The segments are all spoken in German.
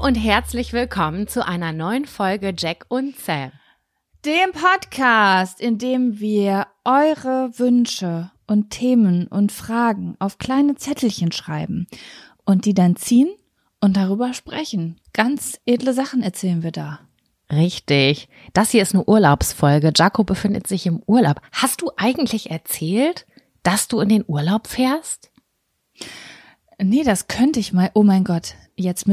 und herzlich willkommen zu einer neuen Folge Jack und Sam. Dem Podcast, in dem wir eure Wünsche und Themen und Fragen auf kleine Zettelchen schreiben und die dann ziehen und darüber sprechen. Ganz edle Sachen erzählen wir da. Richtig. Das hier ist eine Urlaubsfolge. Jaco befindet sich im Urlaub. Hast du eigentlich erzählt, dass du in den Urlaub fährst? Nee, das könnte ich mal. Oh mein Gott. Ich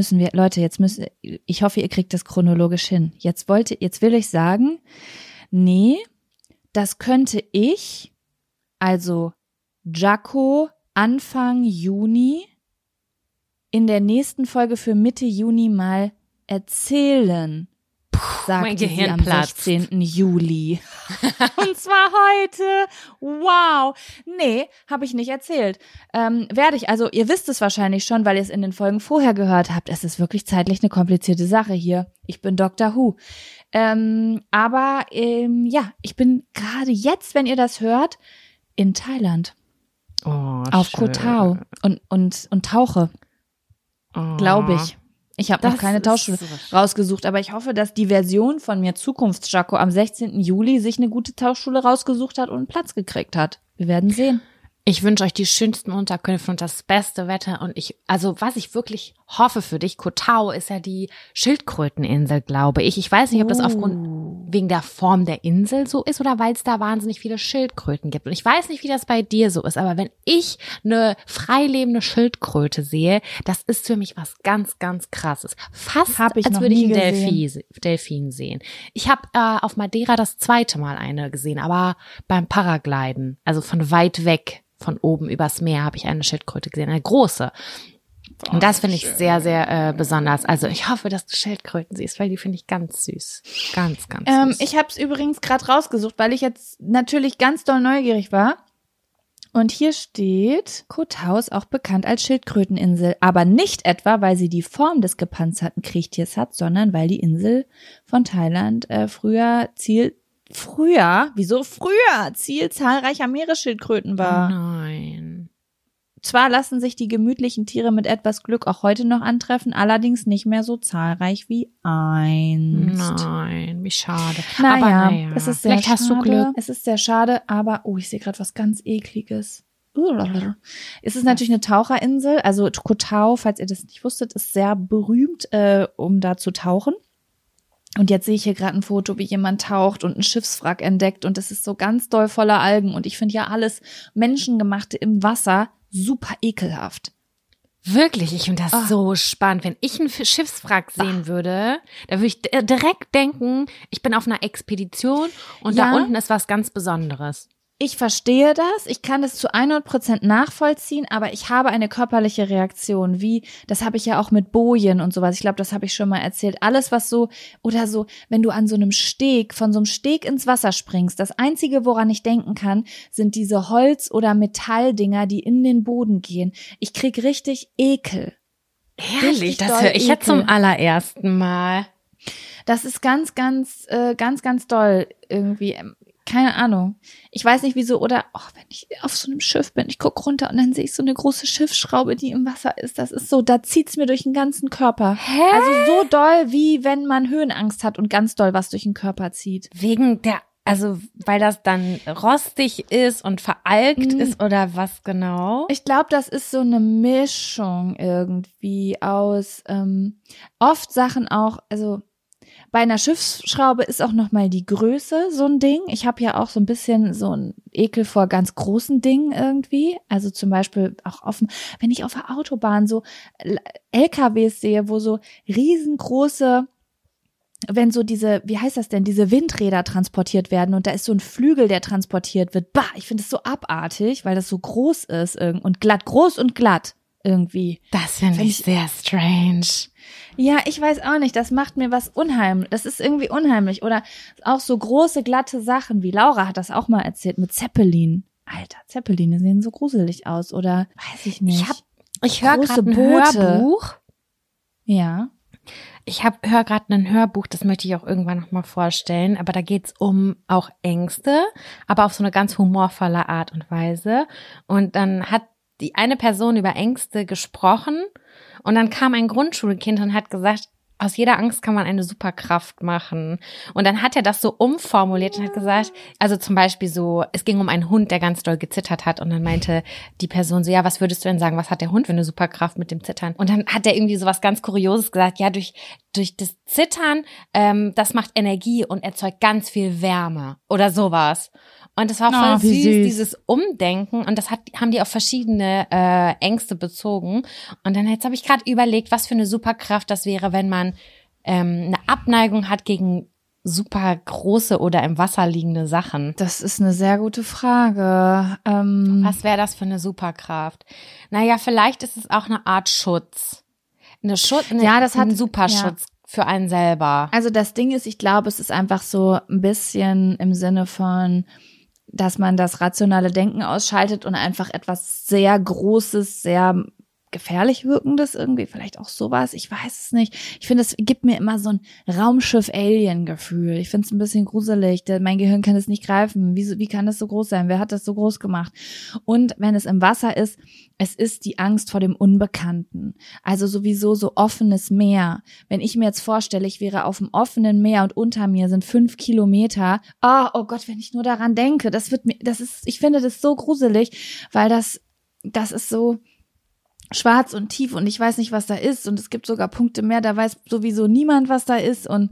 hoffe, ihr kriegt das chronologisch hin. Jetzt will ich sagen, nee, das könnte ich, also Jaco, Anfang Juni, in der nächsten Folge für Mitte Juni mal erzählen, sagte sie am 16. Juli. Und zwar heute. Wow. Nee, habe ich nicht erzählt. Werde ich, also ihr wisst es wahrscheinlich schon, weil ihr es in den Folgen vorher gehört habt. Es ist wirklich zeitlich eine komplizierte Sache hier. Ich bin Dr. Who. Aber ich bin gerade jetzt, wenn ihr das hört, in Thailand. Oh, auf schön. Koh Tao und tauche, glaube ich. Ich habe noch keine Tauchschule rausgesucht, aber ich hoffe, dass die Version von mir Zukunfts-Jaco am 16. Juli sich eine gute Tauchschule rausgesucht hat und einen Platz gekriegt hat. Wir werden sehen. Ich wünsche euch die schönsten Unterkünfte und das beste Wetter und was ich wirklich hoffe für dich, Koh Tao ist ja die Schildkröteninsel, glaube ich. Ich weiß nicht, ob das wegen der Form der Insel so ist oder weil es da wahnsinnig viele Schildkröten gibt. Und ich weiß nicht, wie das bei dir so ist, aber wenn ich eine freilebende Schildkröte sehe, das ist für mich was ganz, ganz Krasses. Fast, als würde ich einen Delfin sehen. Ich habe auf Madeira das 2. Mal eine gesehen, aber beim Paragliden, also von weit weg. Von oben übers Meer habe ich eine Schildkröte gesehen, eine große. Und das finde ich sehr, sehr besonders. Also ich hoffe, dass du Schildkröten siehst, weil die finde ich ganz süß. Ganz, ganz süß. Ich habe es übrigens gerade rausgesucht, weil ich jetzt natürlich ganz doll neugierig war. Und hier steht, Koh Tao ist auch bekannt als Schildkröteninsel. Aber nicht etwa, weil sie die Form des gepanzerten Kriechtiers hat, sondern weil die Insel von Thailand Ziel zahlreicher Meeresschildkröten war. Oh nein. Zwar lassen sich die gemütlichen Tiere mit etwas Glück auch heute noch antreffen, allerdings nicht mehr so zahlreich wie einst. Nein, wie schade. Naja, es ist sehr vielleicht schade. Hast du Glück. Es ist sehr schade, aber ich sehe gerade was ganz Ekliges. Es ist natürlich eine Taucherinsel, also Koh Tao, falls ihr das nicht wusstet, ist sehr berühmt, um da zu tauchen. Und jetzt sehe ich hier gerade ein Foto, wie jemand taucht und einen Schiffswrack entdeckt und es ist so ganz doll voller Algen und ich finde ja alles Menschengemachte im Wasser super ekelhaft. Wirklich, ich finde das so spannend. Wenn ich einen Schiffswrack sehen würde, da würde ich direkt denken, ich bin auf einer Expedition und da unten ist was ganz Besonderes. Ich verstehe das, ich kann das zu 100% nachvollziehen, aber ich habe eine körperliche Reaktion, das habe ich ja auch mit Bojen und sowas, ich glaube, das habe ich schon mal erzählt, alles was wenn du an so einem von so einem Steg ins Wasser springst, das Einzige, woran ich denken kann, sind diese Holz- oder Metalldinger, die in den Boden gehen. Ich krieg richtig Ekel. Ehrlich, das höre ich jetzt zum allerersten Mal. Das ist ganz, ganz, ganz, ganz doll irgendwie. Keine Ahnung. Ich weiß nicht wieso. Oder wenn ich auf so einem Schiff bin, ich gucke runter und dann sehe ich so eine große Schiffsschraube, die im Wasser ist. Das ist so, da zieht's mir durch den ganzen Körper. Hä? Also so doll, wie wenn man Höhenangst hat und ganz doll was durch den Körper zieht. Weil das dann rostig ist und veralkt ist oder was genau? Ich glaube, das ist so eine Mischung irgendwie aus oft Sachen auch, also bei einer Schiffsschraube ist auch nochmal die Größe so ein Ding. Ich habe ja auch so ein bisschen so ein Ekel vor ganz großen Dingen irgendwie. Also zum Beispiel auch wenn ich auf der Autobahn so LKWs sehe, wo so riesengroße, wenn so diese Windräder transportiert werden und da ist so ein Flügel, der transportiert wird. Ich finde es so abartig, weil das so groß ist und groß und glatt irgendwie. Das finde ich sehr strange. Ja, ich weiß auch nicht, das macht mir was unheimlich. Das ist irgendwie unheimlich. Oder auch so große, glatte Sachen, wie Laura hat das auch mal erzählt, mit Zeppelin. Alter, Zeppeline sehen so gruselig aus. Oder, weiß ich nicht. Ich höre gerade ein Hörbuch. Ja. Ich höre gerade ein Hörbuch, das möchte ich auch irgendwann nochmal vorstellen. Aber da geht's um auch Ängste, aber auf so eine ganz humorvolle Art und Weise. Und dann hat die eine Person über Ängste gesprochen. Und dann kam ein Grundschulkind und hat gesagt, aus jeder Angst kann man eine Superkraft machen. Und dann hat er das so umformuliert und hat gesagt, also zum Beispiel so, es ging um einen Hund, der ganz doll gezittert hat und dann meinte die Person so, ja, was würdest du denn sagen, was hat der Hund für eine Superkraft mit dem Zittern? Und dann hat er irgendwie so was ganz Kurioses gesagt, ja, durch das Zittern, das macht Energie und erzeugt ganz viel Wärme oder sowas. Und das war voll süß, dieses Umdenken. Und das haben die auf verschiedene Ängste bezogen. Und dann jetzt habe ich gerade überlegt, was für eine Superkraft das wäre, wenn man eine Abneigung hat gegen super große oder im Wasser liegende Sachen. Das ist eine sehr gute Frage. Was wäre das für eine Superkraft? Naja, vielleicht ist es auch eine Art Schutz. Ein Superschutz für einen selber. Also das Ding ist, ich glaube, es ist einfach so ein bisschen im Sinne von, dass man das rationale Denken ausschaltet und einfach etwas sehr Großes, sehr gefährlich wirkendes irgendwie, vielleicht auch sowas, ich weiß es nicht. Ich finde, es gibt mir immer so ein Raumschiff-Alien-Gefühl. Ich finde es ein bisschen gruselig. Mein Gehirn kann es nicht greifen. Wie kann das so groß sein? Wer hat das so groß gemacht? Und wenn es im Wasser ist, es ist die Angst vor dem Unbekannten. Also sowieso so offenes Meer. Wenn ich mir jetzt vorstelle, ich wäre auf dem offenen Meer und unter mir sind 5 Kilometer. Oh Gott, wenn ich nur daran denke, ich finde das so gruselig, weil das ist so schwarz und tief und ich weiß nicht, was da ist und es gibt sogar Punkte mehr, da weiß sowieso niemand, was da ist und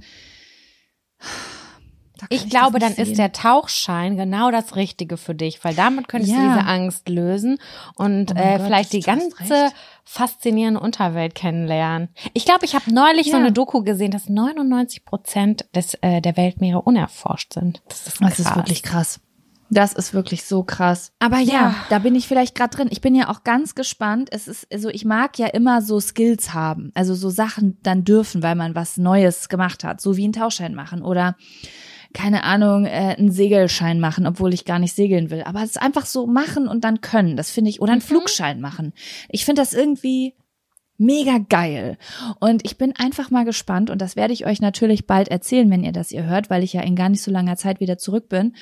ich glaube, dann ist der Tauchschein genau das Richtige für dich, weil damit könntest du diese Angst lösen und vielleicht die ganze faszinierende Unterwelt kennenlernen. Ich glaube, ich habe neulich so eine Doku gesehen, dass 99% der Weltmeere unerforscht sind. Das ist wirklich krass. Das ist wirklich so krass. Aber ja, da bin ich vielleicht gerade drin. Ich bin ja auch ganz gespannt. Es ist also, ich mag ja immer so Skills haben, also so Sachen dann dürfen, weil man was Neues gemacht hat, so wie einen Tauchschein machen oder keine Ahnung, einen Segelschein machen, obwohl ich gar nicht segeln will. Aber es einfach so machen und dann können, das finde ich, oder einen Flugschein machen. Ich finde das irgendwie mega geil. Und ich bin einfach mal gespannt und das werde ich euch natürlich bald erzählen, wenn ihr das hört, weil ich ja in gar nicht so langer Zeit wieder zurück bin.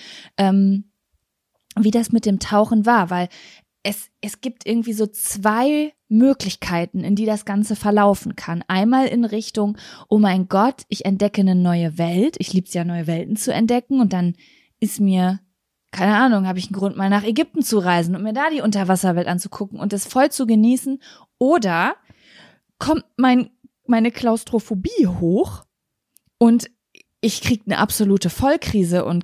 Wie das mit dem Tauchen war, weil es gibt irgendwie so 2 Möglichkeiten, in die das Ganze verlaufen kann. Einmal in Richtung, oh mein Gott, ich entdecke eine neue Welt. Ich liebe es ja, neue Welten zu entdecken und dann ist mir, keine Ahnung, habe ich einen Grund, mal nach Ägypten zu reisen und mir da die Unterwasserwelt anzugucken und das voll zu genießen. Oder kommt meine Klaustrophobie hoch und ich kriege eine absolute Vollkrise und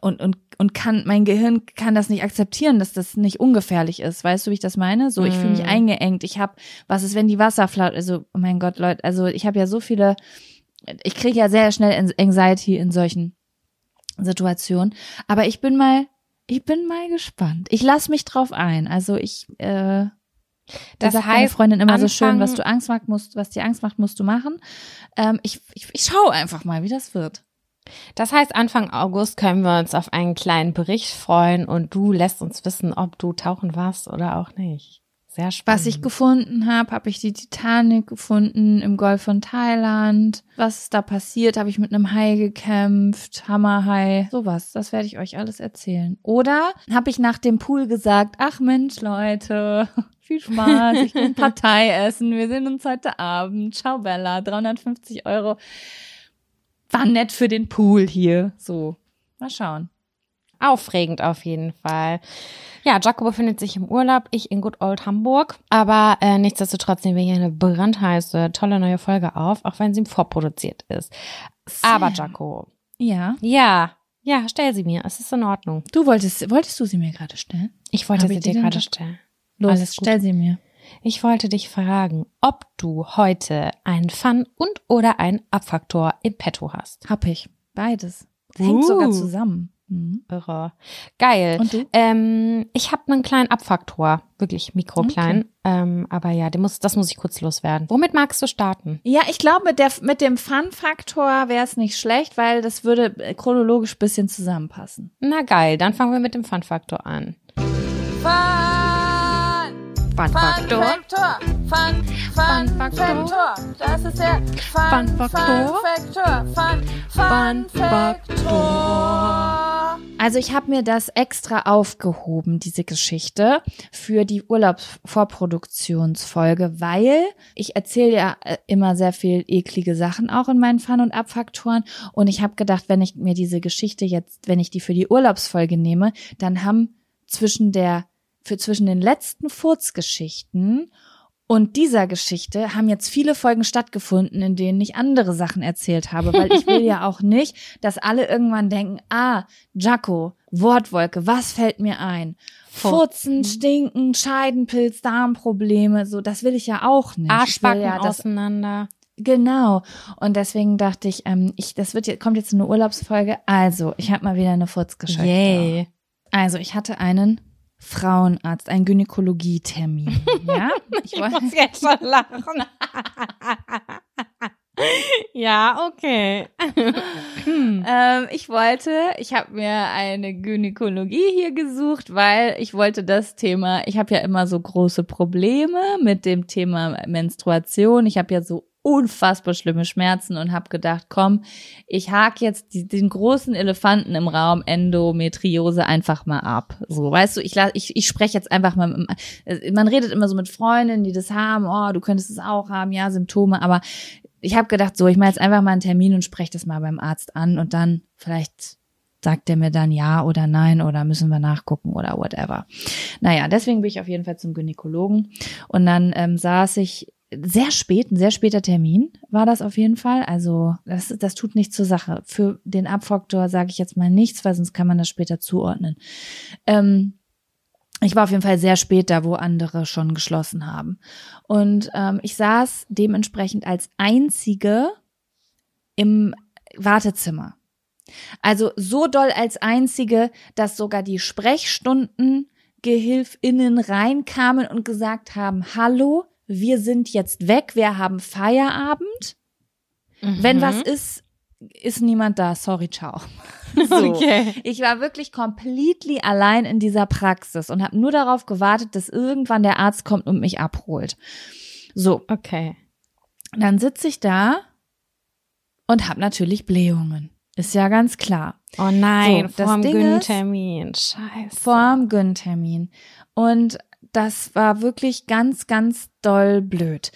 mein Gehirn kann das nicht akzeptieren, dass das nicht ungefährlich ist. Weißt du, wie ich das meine? So, ich fühle mich eingeengt. Was ist, wenn die Wasserflasche, also, oh mein Gott, Leute, also ich habe ja ich kriege ja sehr schnell Anxiety in solchen Situationen. Aber ich bin mal gespannt. Ich lasse mich drauf ein. Also das sagt meine Freundin immer so schön, was dir Angst macht, musst du machen. Ich schaue einfach mal, wie das wird. Das heißt, Anfang August können wir uns auf einen kleinen Bericht freuen und du lässt uns wissen, ob du tauchen warst oder auch nicht. Sehr spannend. Was ich gefunden habe ich die Titanic gefunden im Golf von Thailand. Was ist da passiert? Habe ich mit einem Hai gekämpft, Hammerhai, sowas. Das werde ich euch alles erzählen. Oder habe ich nach dem Pool gesagt, ach Mensch, Leute, viel Spaß, ich gehe Partei essen, wir sehen uns heute Abend. Ciao Bella, 350 €. War nett für den Pool hier. So, mal schauen. Aufregend auf jeden Fall. Ja, Jaco befindet sich im Urlaub, ich in Good Old Hamburg. Aber nichtsdestotrotz nehmen wir hier eine brandheiße, tolle neue Folge auf, auch wenn sie vorproduziert ist. Aber Jaco. Ja? Ja, stell sie mir. Es ist in Ordnung. Wolltest du sie mir gerade stellen? Ich wollte sie dir gerade stellen. Los, stell sie mir. Ich wollte dich fragen, ob du heute einen Fun- und oder einen Abfaktor im Petto hast. Hab ich. Beides. Hängt sogar zusammen. Irre. Geil. Und du? Ich habe einen kleinen Abfaktor, wirklich mikroklein. Okay. Aber ja, das muss ich kurz loswerden. Womit magst du starten? Ja, ich glaube, mit dem Fun-Faktor wäre es nicht schlecht, weil das würde chronologisch ein bisschen zusammenpassen. Na geil, dann fangen wir mit dem Fun-Faktor an. Fun-Faktor. Fun-Faktor. Das ist der Fun-Faktor. Fun-Faktor. Also ich habe mir das extra aufgehoben, diese Geschichte, für die Urlaubsvorproduktionsfolge, weil ich erzähle ja immer sehr viel eklige Sachen auch in meinen Fun- und Abfaktoren und ich habe gedacht, wenn ich mir diese Geschichte jetzt, wenn ich die für die Urlaubsfolge nehme, dann haben zwischen den letzten Furzgeschichten und dieser Geschichte haben jetzt viele Folgen stattgefunden, in denen ich andere Sachen erzählt habe, weil ich will ja auch nicht, dass alle irgendwann denken, Jaco, Wortwolke, was fällt mir ein? Furzen, Stinken, Scheidenpilz, Darmprobleme, so, das will ich ja auch nicht. Arschbacken ja auseinander. Genau. Und deswegen dachte ich, kommt jetzt eine Urlaubsfolge. Also, ich habe mal wieder eine Furzgeschichte. Yay. Also, ich hatte einen Frauenarzt, einen Gynäkologietermin. Ja? Ich muss jetzt schon lachen. Ja, okay. Ich habe mir eine Gynäkologie hier gesucht, weil ich wollte das Thema, ich habe ja immer so große Probleme mit dem Thema Menstruation. Ich habe ja so unfassbar schlimme Schmerzen und habe gedacht, komm, ich hake jetzt den großen Elefanten im Raum Endometriose einfach mal ab. So, weißt du, ich spreche jetzt einfach mal, man redet immer so mit Freundinnen, die das haben, oh, du könntest es auch haben, ja, Symptome, aber ich habe gedacht, so, ich mache jetzt einfach mal einen Termin und spreche das mal beim Arzt an und dann vielleicht sagt der mir dann ja oder nein oder müssen wir nachgucken oder whatever. Naja, deswegen bin ich auf jeden Fall zum Gynäkologen und dann saß ich ein sehr später Termin war das auf jeden Fall. Also das tut nichts zur Sache. Für den Abfaktor sage ich jetzt mal nichts, weil sonst kann man das später zuordnen. Ich war auf jeden Fall sehr spät da, wo andere schon geschlossen haben. Und ich saß dementsprechend als Einzige im Wartezimmer. Also so doll als Einzige, dass sogar die SprechstundengehilfInnen reinkamen und gesagt haben, hallo, wir sind jetzt weg, wir haben Feierabend. Wenn was ist niemand da, sorry, ciao. So. Okay. Ich war wirklich completely allein in dieser Praxis und habe nur darauf gewartet, dass irgendwann der Arzt kommt und mich abholt. So. Okay. Dann sitze ich da und habe natürlich Blähungen. Ist ja ganz klar. Oh nein, so, vorm Gyn-Termin. Scheiße. Vorm Gyn-Termin. Und das war wirklich ganz, ganz doll blöd.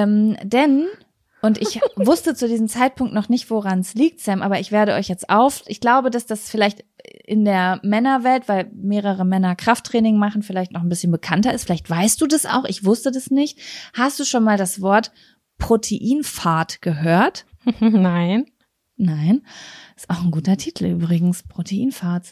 Und ich wusste zu diesem Zeitpunkt noch nicht, woran es liegt, Sam, aber ich werde euch jetzt ich glaube, dass das vielleicht in der Männerwelt, weil mehrere Männer Krafttraining machen, vielleicht noch ein bisschen bekannter ist. Vielleicht weißt du das auch, ich wusste das nicht. Hast du schon mal das Wort Proteinfahrt gehört? Nein. Nein. Ist auch ein guter Titel übrigens, Proteinfahrt.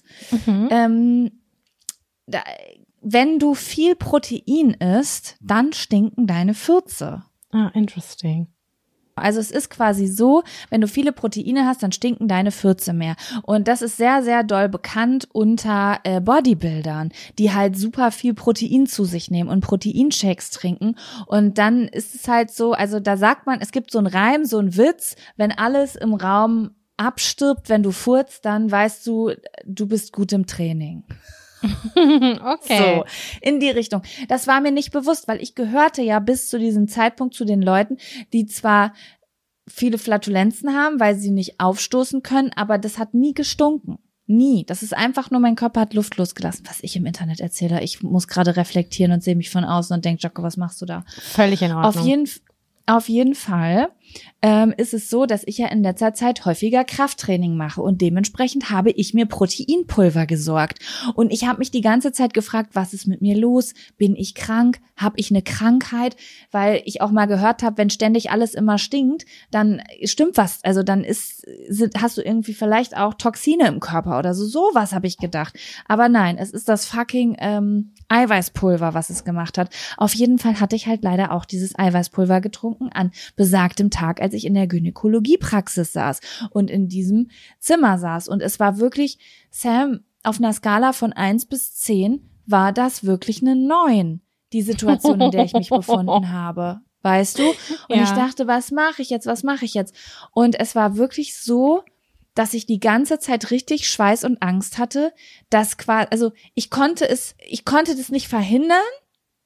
Wenn du viel Protein isst, dann stinken deine Fürze. Ah, interesting. Also es ist quasi so, wenn du viele Proteine hast, dann stinken deine Fürze mehr. Und das ist sehr, sehr doll bekannt unter Bodybuildern, die halt super viel Protein zu sich nehmen und Proteinshakes trinken. Und dann ist es halt so, also da sagt man, es gibt so einen Reim, so einen Witz, wenn alles im Raum abstirbt, wenn du furzt, dann weißt du, du bist gut im Training. Okay. So, in die Richtung. Das war mir nicht bewusst, weil ich gehörte ja bis zu diesem Zeitpunkt zu den Leuten, die zwar viele Flatulenzen haben, weil sie nicht aufstoßen können, aber das hat nie gestunken. Nie. Das ist einfach nur, mein Körper hat Luft losgelassen, was ich im Internet erzähle. Ich muss gerade reflektieren und sehe mich von außen und denke, Jaco, was machst du da? Völlig in Ordnung. Auf jeden Fall ist es so, dass ich ja in letzter Zeit häufiger Krafttraining mache und dementsprechend habe ich mir Proteinpulver gesorgt. Und ich habe mich die ganze Zeit gefragt, was ist mit mir los? Bin ich krank? Habe ich eine Krankheit? Weil ich auch mal gehört habe, wenn ständig alles immer stinkt, dann stimmt was. Also dann hast du irgendwie vielleicht auch Toxine im Körper oder so. Sowas habe ich gedacht. Aber nein, es ist das fucking Eiweißpulver, was es gemacht hat. Auf jeden Fall hatte ich halt leider auch dieses Eiweißpulver getrunken an besagtem Tag, als ich in der Gynäkologiepraxis saß und in diesem Zimmer saß. Und es war wirklich, Sam, auf einer Skala von 1 bis 10 war das wirklich eine 9, die Situation, in der ich mich befunden habe. Weißt du? Und ich dachte, was mache ich jetzt? Und es war wirklich so, dass ich die ganze Zeit richtig Schweiß und Angst hatte, dass quasi, also ich konnte das nicht verhindern,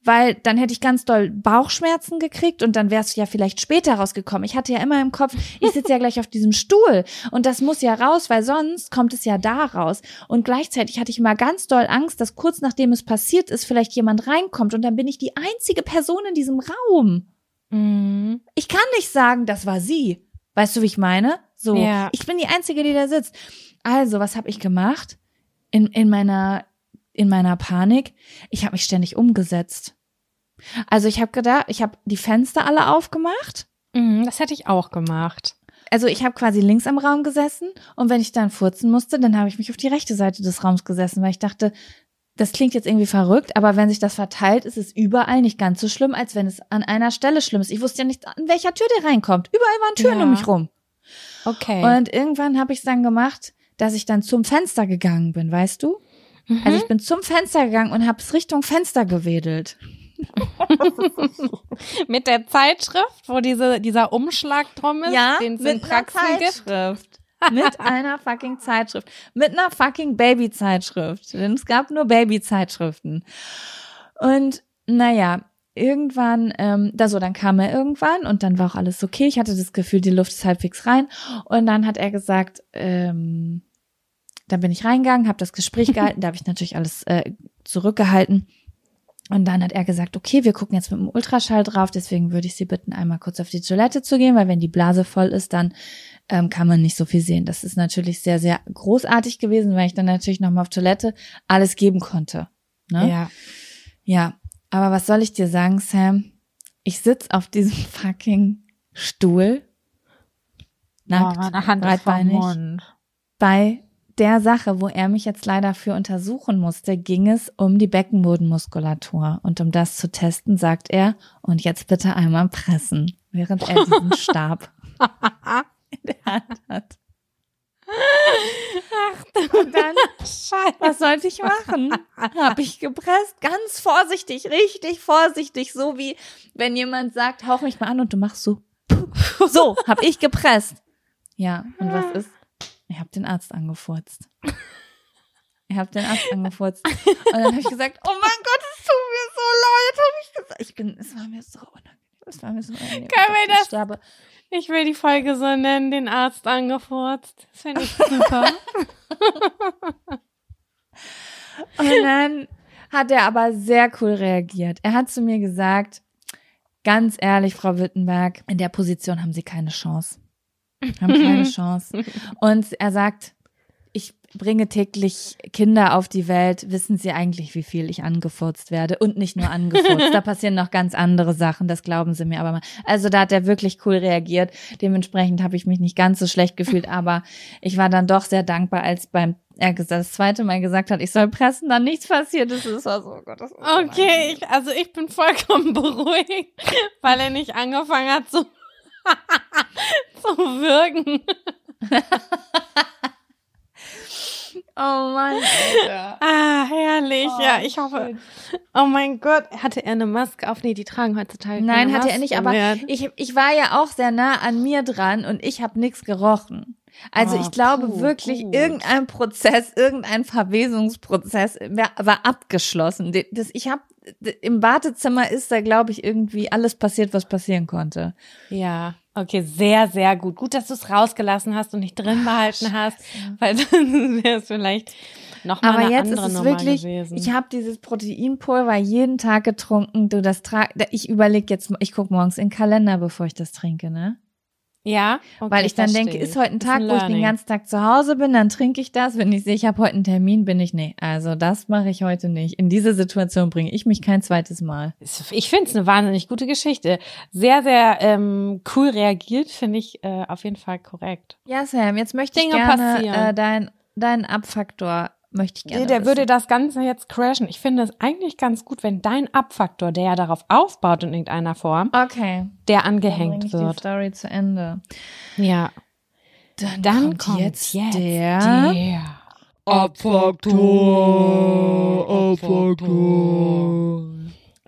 weil dann hätte ich ganz doll Bauchschmerzen gekriegt und dann wärst du ja vielleicht später rausgekommen. Ich hatte ja immer im Kopf, ich sitze ja gleich auf diesem Stuhl und das muss ja raus, weil sonst kommt es ja da raus. Und gleichzeitig hatte ich immer ganz doll Angst, dass kurz nachdem es passiert ist, vielleicht jemand reinkommt und dann bin ich die einzige Person in diesem Raum. Mhm. Ich kann nicht sagen, das war sie. Weißt du, wie ich meine? So, Ja. ich bin die Einzige, die da sitzt. Also, was habe ich gemacht? In meiner Panik, ich habe mich ständig umgesetzt. Also ich habe gedacht, ich habe die Fenster alle aufgemacht. Das hätte ich auch gemacht. Also ich habe quasi links am Raum gesessen und wenn ich dann furzen musste, dann habe ich mich auf die rechte Seite des Raums gesessen, weil ich dachte, das klingt jetzt irgendwie verrückt, aber wenn sich das verteilt, ist es überall nicht ganz so schlimm, als wenn es an einer Stelle schlimm ist. Ich wusste ja nicht, an welcher Tür der reinkommt. Überall waren Türen um mich rum. Okay. Und irgendwann habe ich es dann gemacht, dass ich dann zum Fenster gegangen bin, weißt du? Also ich bin zum Fenster gegangen und habe es Richtung Fenster gewedelt. Mit der Zeitschrift, wo dieser Umschlag drum ist, den es in Praxen gibt. Mit einer fucking Zeitschrift. Mit einer fucking Baby-Zeitschrift. Denn es gab nur Baby-Zeitschriften. Und naja, irgendwann, dann kam er irgendwann und dann war auch alles okay. Ich hatte das Gefühl, die Luft ist halbwegs rein. Und dann hat er gesagt, dann bin ich reingegangen, habe das Gespräch gehalten, da habe ich natürlich alles zurückgehalten. Und dann hat er gesagt, okay, wir gucken jetzt mit dem Ultraschall drauf, deswegen würde ich Sie bitten, einmal kurz auf die Toilette zu gehen, weil wenn die Blase voll ist, dann kann man nicht so viel sehen. Das ist natürlich sehr, sehr großartig gewesen, weil ich dann natürlich nochmal auf Toilette alles geben konnte. Ne? Ja. Ja, aber was soll ich dir sagen, Sam? Ich sitz auf diesem fucking Stuhl, nackt, meine Hand ist vom breitbeinig, Mund. bei der Sache, wo er mich jetzt leider für untersuchen musste, ging es um die Beckenbodenmuskulatur. Und um das zu testen, sagt er, und jetzt bitte einmal pressen, während er diesen Stab in der Hand hat. Und dann, was sollte ich machen? Habe ich gepresst, ganz vorsichtig, richtig vorsichtig, so wie wenn jemand sagt, hauch mich mal an und du machst so. So, habe ich gepresst. Ja, und was ist? Ich habe den Arzt angefurzt. Und dann habe ich gesagt, oh mein Gott, es tut mir so leid, habe ich gesagt. Es war mir so unangenehm. Können wir das? Sterbe. Ich will die Folge so nennen, den Arzt angefurzt. Das finde ich super. Und dann hat er aber sehr cool reagiert. Er hat zu mir gesagt, ganz ehrlich, Frau Wittenberg, in der Position haben Sie keine Chance. Und er sagt, ich bringe täglich Kinder auf die Welt, wissen Sie eigentlich, wie viel ich angefurzt werde? Und nicht nur angefurzt, da passieren noch ganz andere Sachen, das glauben Sie mir aber mal. Also da hat er wirklich cool reagiert, dementsprechend habe ich mich nicht ganz so schlecht gefühlt, aber ich war dann doch sehr dankbar, als er das zweite Mal gesagt hat, ich soll pressen, dann nichts passiert ist. Das war so, oh Gott, das war so Okay, ich bin vollkommen beruhigt, weil er nicht angefangen hat zu würgen. Oh Mann, Alter. Herrlich. Ja, ich hoffe. Oh mein Gott, hatte er eine Maske auf? Nee, die tragen heutzutage keine Nein, hatte er Maske nicht, aber mehr. ich war ja auch sehr nah an mir dran und ich habe nichts gerochen. Also ich glaube wirklich, gut. irgendein Verwesungsprozess war abgeschlossen. Im Wartezimmer ist da, glaube ich, irgendwie alles passiert, was passieren konnte. Ja, okay, sehr, sehr gut. Gut, dass du es rausgelassen hast und nicht drin behalten hast, weil dann wäre es vielleicht nochmal eine jetzt andere ist es Nummer wirklich, gewesen. ich habe dieses Proteinpulver jeden Tag getrunken. Ich überlege jetzt, ich gucke morgens in den Kalender, bevor ich das trinke, ne? Ja, okay, weil ich dann verstehe. denke, ist heute ein Ist Tag, wo ich den Learning. ganzen Tag zu Hause bin, dann trinke ich das. Wenn ich sehe, ich habe heute einen Termin, also das mache ich heute nicht. In diese Situation bringe ich mich kein zweites Mal. Ich finde es eine wahnsinnig gute Geschichte. Sehr, sehr cool reagiert, finde ich auf jeden Fall korrekt. Ja, Sam, jetzt möchte ich Dinge gerne passieren. deinen Abfaktor möchte ich gerne Der wissen. würde das Ganze jetzt crashen. Ich finde es eigentlich ganz gut, wenn dein Abfaktor, der ja darauf aufbaut in irgendeiner Form, Okay, der dann bringe angehängt ich die wird. Story zu Ende. Ja. Dann kommt jetzt jetzt der Abfaktor.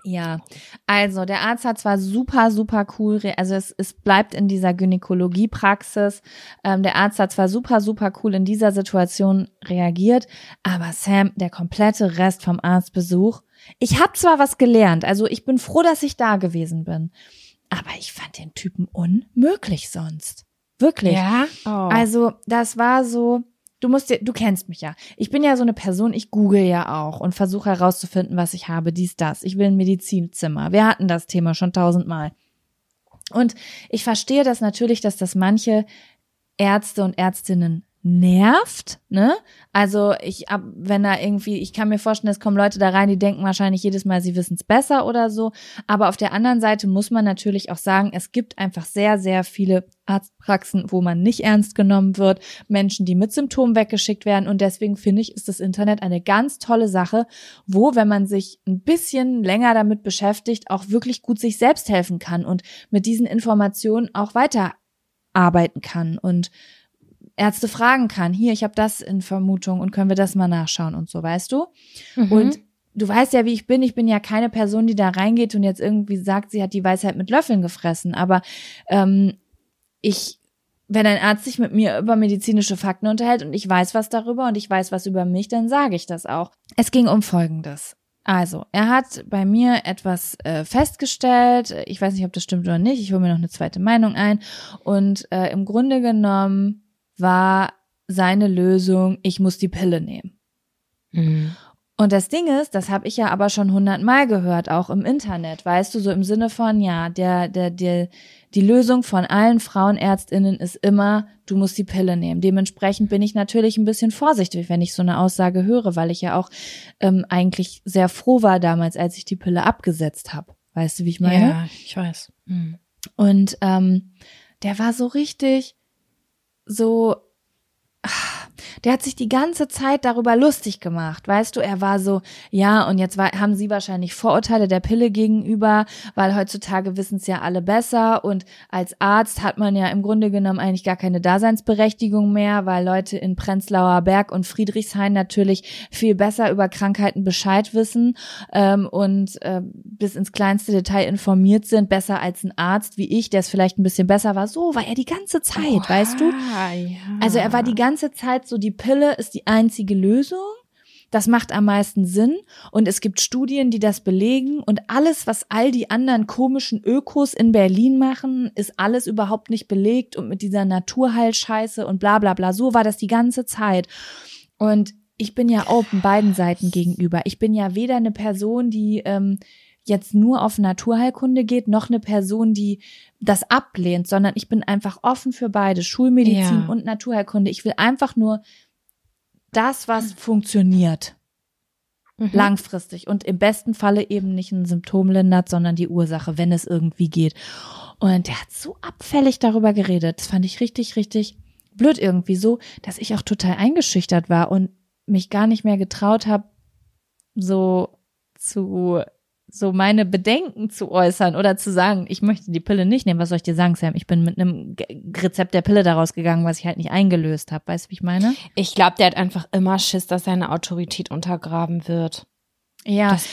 Ja, also der Arzt hat zwar super, super cool, also es bleibt in dieser Gynäkologiepraxis, der Arzt hat zwar super, super cool in dieser Situation reagiert, aber Sam, der komplette Rest vom Arztbesuch, ich habe zwar was gelernt, also ich bin froh, dass ich da gewesen bin, aber ich fand den Typen unmöglich sonst. Wirklich. Ja? Oh. Also das war so... Du kennst mich ja. Ich bin ja so eine Person, ich google ja auch und versuche herauszufinden, was ich habe, dies, das. Ich will ein Medizinzimmer. Wir hatten das Thema schon 1000-mal. Und ich verstehe das natürlich, dass das manche Ärzte und Ärztinnen nervt, ne? Also wenn da irgendwie, ich kann mir vorstellen, es kommen Leute da rein, die denken wahrscheinlich jedes Mal, sie wissen es besser oder so. Aber auf der anderen Seite muss man natürlich auch sagen, es gibt einfach sehr, sehr viele Arztpraxen, wo man nicht ernst genommen wird, Menschen, die mit Symptomen weggeschickt werden. Und deswegen finde ich, ist das Internet eine ganz tolle Sache, wo, wenn man sich ein bisschen länger damit beschäftigt, auch wirklich gut sich selbst helfen kann und mit diesen Informationen auch weiterarbeiten kann und Ärzte fragen kann, hier, ich habe das in Vermutung und können wir das mal nachschauen und so, weißt du? Mhm. Und du weißt ja, wie ich bin ja keine Person, die da reingeht und jetzt irgendwie sagt, sie hat die Weisheit mit Löffeln gefressen, aber wenn ein Arzt sich mit mir über medizinische Fakten unterhält und ich weiß was darüber und ich weiß was über mich, dann sage ich das auch. Es ging um Folgendes. Also, er hat bei mir etwas festgestellt, ich weiß nicht, ob das stimmt oder nicht, ich hole mir noch eine zweite Meinung ein und im Grunde genommen war seine Lösung, ich muss die Pille nehmen. Mhm. Und das Ding ist, das habe ich ja aber schon 100-mal gehört, auch im Internet, weißt du, so im Sinne von, ja, die Lösung von allen FrauenärztInnen ist immer, du musst die Pille nehmen. Dementsprechend bin ich natürlich ein bisschen vorsichtig, wenn ich so eine Aussage höre, weil ich ja auch eigentlich sehr froh war damals, als ich die Pille abgesetzt habe. Weißt du, wie ich meine? Ja, ich weiß. Mhm. Und der war so richtig so, der hat sich die ganze Zeit darüber lustig gemacht, weißt du, er war so, ja, und jetzt haben sie wahrscheinlich Vorurteile der Pille gegenüber, weil heutzutage wissen es ja alle besser und als Arzt hat man ja im Grunde genommen eigentlich gar keine Daseinsberechtigung mehr, weil Leute in Prenzlauer Berg und Friedrichshain natürlich viel besser über Krankheiten Bescheid wissen und bis ins kleinste Detail informiert sind, besser als ein Arzt wie ich, der es vielleicht ein bisschen besser war, so war er die ganze Zeit, weißt du? Ja. Also er war die ganze Zeit so, die Pille ist die einzige Lösung, das macht am meisten Sinn und es gibt Studien, die das belegen und alles, was all die anderen komischen Ökos in Berlin machen, ist alles überhaupt nicht belegt und mit dieser Naturheilscheiße und bla bla bla, so war das die ganze Zeit. Und ich bin ja open beiden Seiten gegenüber. Ich bin ja weder eine Person, die jetzt nur auf Naturheilkunde geht, noch eine Person, die das ablehnt, sondern ich bin einfach offen für beide, Schulmedizin und Naturheilkunde. Ich will einfach nur das, was funktioniert, langfristig und im besten Falle eben nicht ein Symptom lindert, sondern die Ursache, wenn es irgendwie geht. Und der hat so abfällig darüber geredet. Das fand ich richtig, richtig blöd irgendwie so, dass ich auch total eingeschüchtert war und mich gar nicht mehr getraut habe, so meine Bedenken zu äußern oder zu sagen, ich möchte die Pille nicht nehmen. Was soll ich dir sagen, Sam? Ich bin mit einem Rezept der Pille daraus gegangen, was ich halt nicht eingelöst habe. Weißt du, wie ich meine? Ich glaube, der hat einfach immer Schiss, dass seine Autorität untergraben wird. Ja, das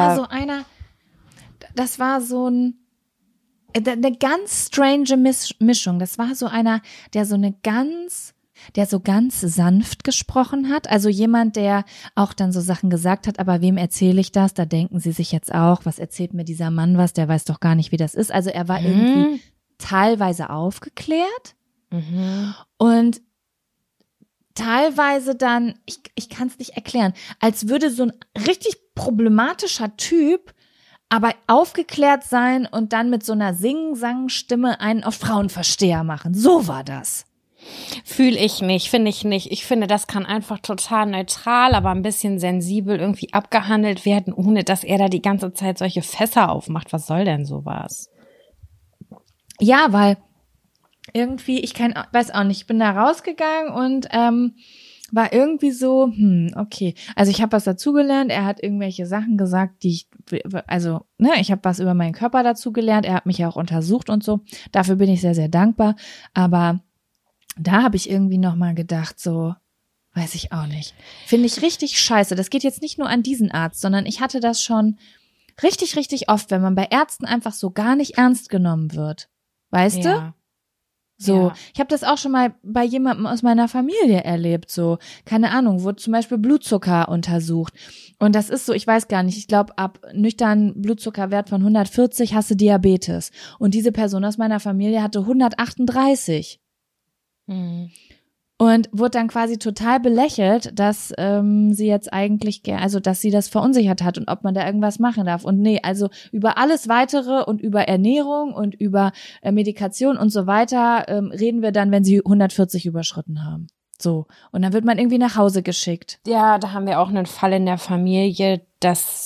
war so eine ganz strange Mischung. Das war so einer, der so ganz sanft gesprochen hat. Also jemand, der auch dann so Sachen gesagt hat, aber wem erzähle ich das? Da denken sie sich jetzt auch, was erzählt mir dieser Mann was? Der weiß doch gar nicht, wie das ist. Also er war irgendwie teilweise aufgeklärt und teilweise dann, ich kann es nicht erklären, als würde so ein richtig problematischer Typ aber aufgeklärt sein und dann mit so einer Sing-Sang-Stimme einen auf Frauenversteher machen. So war das. Fühle ich nicht, finde ich nicht. Ich finde, das kann einfach total neutral, aber ein bisschen sensibel irgendwie abgehandelt werden, ohne dass er da die ganze Zeit solche Fässer aufmacht. Was soll denn sowas? Ja, weil irgendwie, weiß auch nicht, ich bin da rausgegangen und war irgendwie so, okay. Also ich habe was dazugelernt, er hat irgendwelche Sachen gesagt, ich habe was über meinen Körper dazugelernt, er hat mich ja auch untersucht und so. Dafür bin ich sehr, sehr dankbar, aber da habe ich irgendwie nochmal gedacht, so, weiß ich auch nicht. Finde ich richtig scheiße. Das geht jetzt nicht nur an diesen Arzt, sondern ich hatte das schon Richtig, richtig oft, wenn man bei Ärzten einfach so gar nicht ernst genommen wird. Weißt du? So, Ja. ich habe das auch schon mal bei jemandem aus meiner Familie erlebt, so, keine Ahnung, wurde zum Beispiel Blutzucker untersucht. Und das ist so, ich weiß gar nicht, ich glaube, ab nüchternen Blutzuckerwert von 140 hast du Diabetes. Und diese Person aus meiner Familie hatte 138. Mhm. Und wurde dann quasi total belächelt, dass sie jetzt eigentlich, also dass sie das verunsichert hat und ob man da irgendwas machen darf. Und nee, also über alles Weitere und über Ernährung und über Medikation und so weiter reden wir dann, wenn sie 140 überschritten haben. So, und dann wird man irgendwie nach Hause geschickt. Ja, da haben wir auch einen Fall in der Familie, das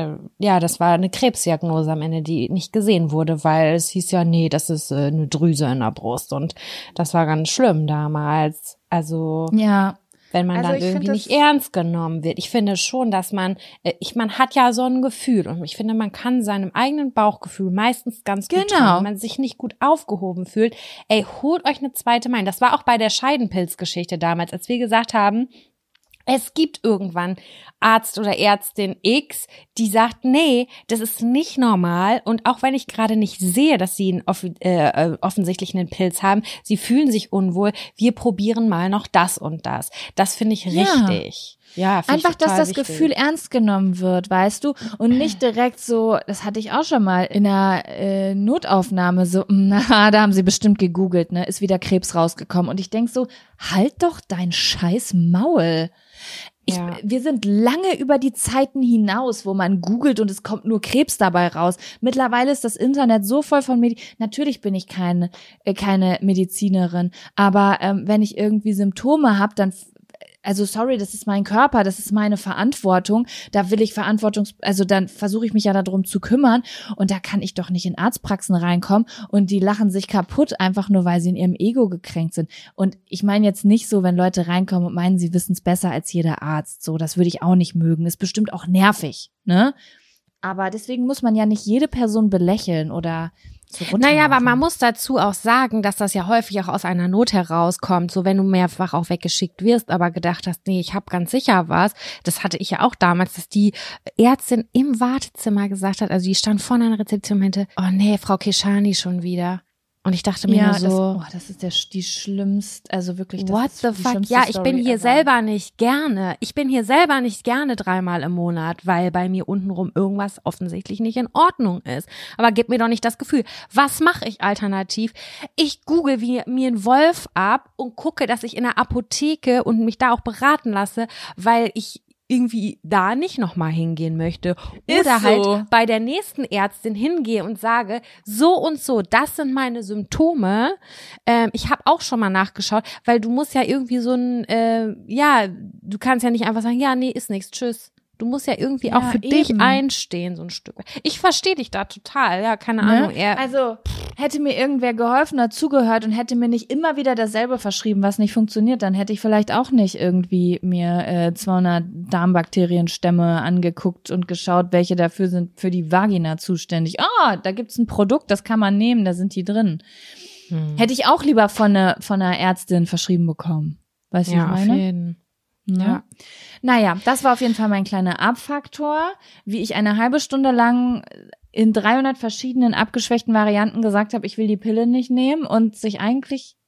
war eine Krebsdiagnose am Ende, die nicht gesehen wurde, weil es hieß ja, nee, das ist eine Drüse in der Brust und das war ganz schlimm damals. Also ja. Wenn man Also dann irgendwie nicht ernst genommen wird. Ich finde schon, dass man hat ja so ein Gefühl und ich finde, man kann seinem eigenen Bauchgefühl meistens ganz gut tun. Wenn man sich nicht gut aufgehoben fühlt, holt euch eine zweite Meinung. Das war auch bei der Scheidenpilzgeschichte damals, als wir gesagt haben, es gibt irgendwann Arzt oder Ärztin X, die sagt, nee, das ist nicht normal. Und auch wenn ich gerade nicht sehe, dass sie offensichtlich einen Pilz haben, sie fühlen sich unwohl, wir probieren mal noch das und das. Das finde ich richtig. Ja, einfach, dass das wichtig. Gefühl ernst genommen wird, weißt du? Und nicht direkt so, das hatte ich auch schon mal in einer Notaufnahme so, na, da haben sie bestimmt gegoogelt, ne, ist wieder Krebs rausgekommen. Und ich denk so, halt doch dein scheiß Maul. Wir sind lange über die Zeiten hinaus, wo man googelt und es kommt nur Krebs dabei raus. Mittlerweile ist das Internet so voll von natürlich bin ich keine Medizinerin, aber wenn ich irgendwie Symptome habe, dann also sorry, das ist mein Körper, das ist meine Verantwortung, da will ich dann versuche ich mich ja darum zu kümmern und da kann ich doch nicht in Arztpraxen reinkommen und die lachen sich kaputt, einfach nur, weil sie in ihrem Ego gekränkt sind. Und ich meine jetzt nicht so, wenn Leute reinkommen und meinen, sie wissen es besser als jeder Arzt, so, das würde ich auch nicht mögen, ist bestimmt auch nervig, ne? Aber deswegen muss man ja nicht jede Person belächeln oder so. Naja, aber man muss dazu auch sagen, dass das ja häufig auch aus einer Not herauskommt, so wenn du mehrfach auch weggeschickt wirst, aber gedacht hast, nee, ich habe ganz sicher was. Das hatte ich ja auch damals, dass die Ärztin im Wartezimmer gesagt hat, also die stand vorne an der Rezeption und meinte, oh nee, Frau Keshani schon wieder. Und ich dachte mir nur so, das ist die schlimmste, also wirklich, das what ist the die fuck? schlimmste Ja, ich Story bin hier ever. selber nicht gerne. Ich bin hier selber nicht gerne 3-mal im Monat, weil bei mir untenrum irgendwas offensichtlich nicht in Ordnung ist. Aber gib mir doch nicht das Gefühl. Was mache ich alternativ? Ich google mir einen Wolf ab und gucke, dass ich in der Apotheke und mich da auch beraten lasse, weil ich irgendwie da nicht nochmal hingehen möchte. Oder halt bei der nächsten Ärztin hingehe und sage, so und so, das sind meine Symptome. Ich habe auch schon mal nachgeschaut, weil du musst ja irgendwie so du kannst ja nicht einfach sagen, ja, nee, ist nichts, tschüss. Du musst ja irgendwie auch für dich einstehen, so ein Stück. Ich verstehe dich da total, ja, keine Ahnung. Also hätte mir irgendwer geholfen, dazugehört und hätte mir nicht immer wieder dasselbe verschrieben, was nicht funktioniert, dann hätte ich vielleicht auch nicht irgendwie mir 200 Darmbakterienstämme angeguckt und geschaut, welche dafür sind für die Vagina zuständig. Da gibt's ein Produkt, das kann man nehmen, da sind die drin. Hätte ich auch lieber von einer Ärztin verschrieben bekommen. Weißt du, was ich meine? Auf jeden. Ja. Naja, das war auf jeden Fall mein kleiner Abfaktor, wie ich eine halbe Stunde lang in 300 verschiedenen abgeschwächten Varianten gesagt habe, ich will die Pille nicht nehmen und sich eigentlich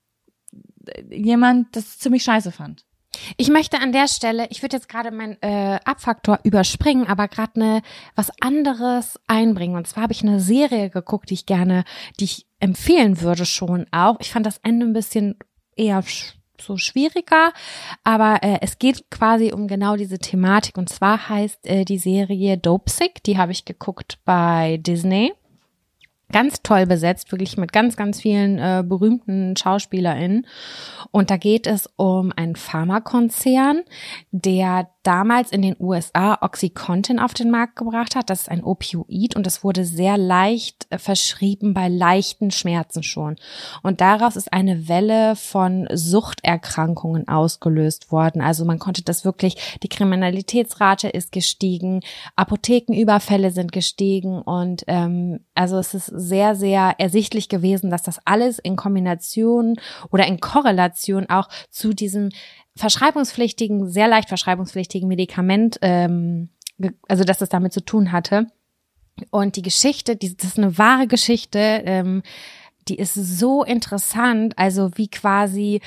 jemand das ziemlich scheiße fand. Ich möchte an der Stelle, ich würde jetzt gerade meinen Abfaktor überspringen, aber gerade was anderes einbringen. Und zwar habe ich eine Serie geguckt, die ich empfehlen würde schon auch. Ich fand das Ende ein bisschen eher so schwieriger, aber es geht quasi um genau diese Thematik und zwar heißt die Serie Dopesick, die habe ich geguckt bei Disney. Ganz toll besetzt, wirklich mit ganz, ganz vielen berühmten SchauspielerInnen. Und da geht es um einen Pharmakonzern, der damals in den USA Oxycontin auf den Markt gebracht hat. Das ist ein Opioid und das wurde sehr leicht verschrieben bei leichten Schmerzen schon. Und daraus ist eine Welle von Suchterkrankungen ausgelöst worden. Also man konnte das wirklich, die Kriminalitätsrate ist gestiegen, Apothekenüberfälle sind gestiegen und also es ist sehr, sehr ersichtlich gewesen, dass das alles in Kombination oder in Korrelation auch zu diesem verschreibungspflichtigen, sehr leicht verschreibungspflichtigen Medikament, also dass es damit zu tun hatte. Und die Geschichte, das ist eine wahre Geschichte, die ist so interessant, also wie quasi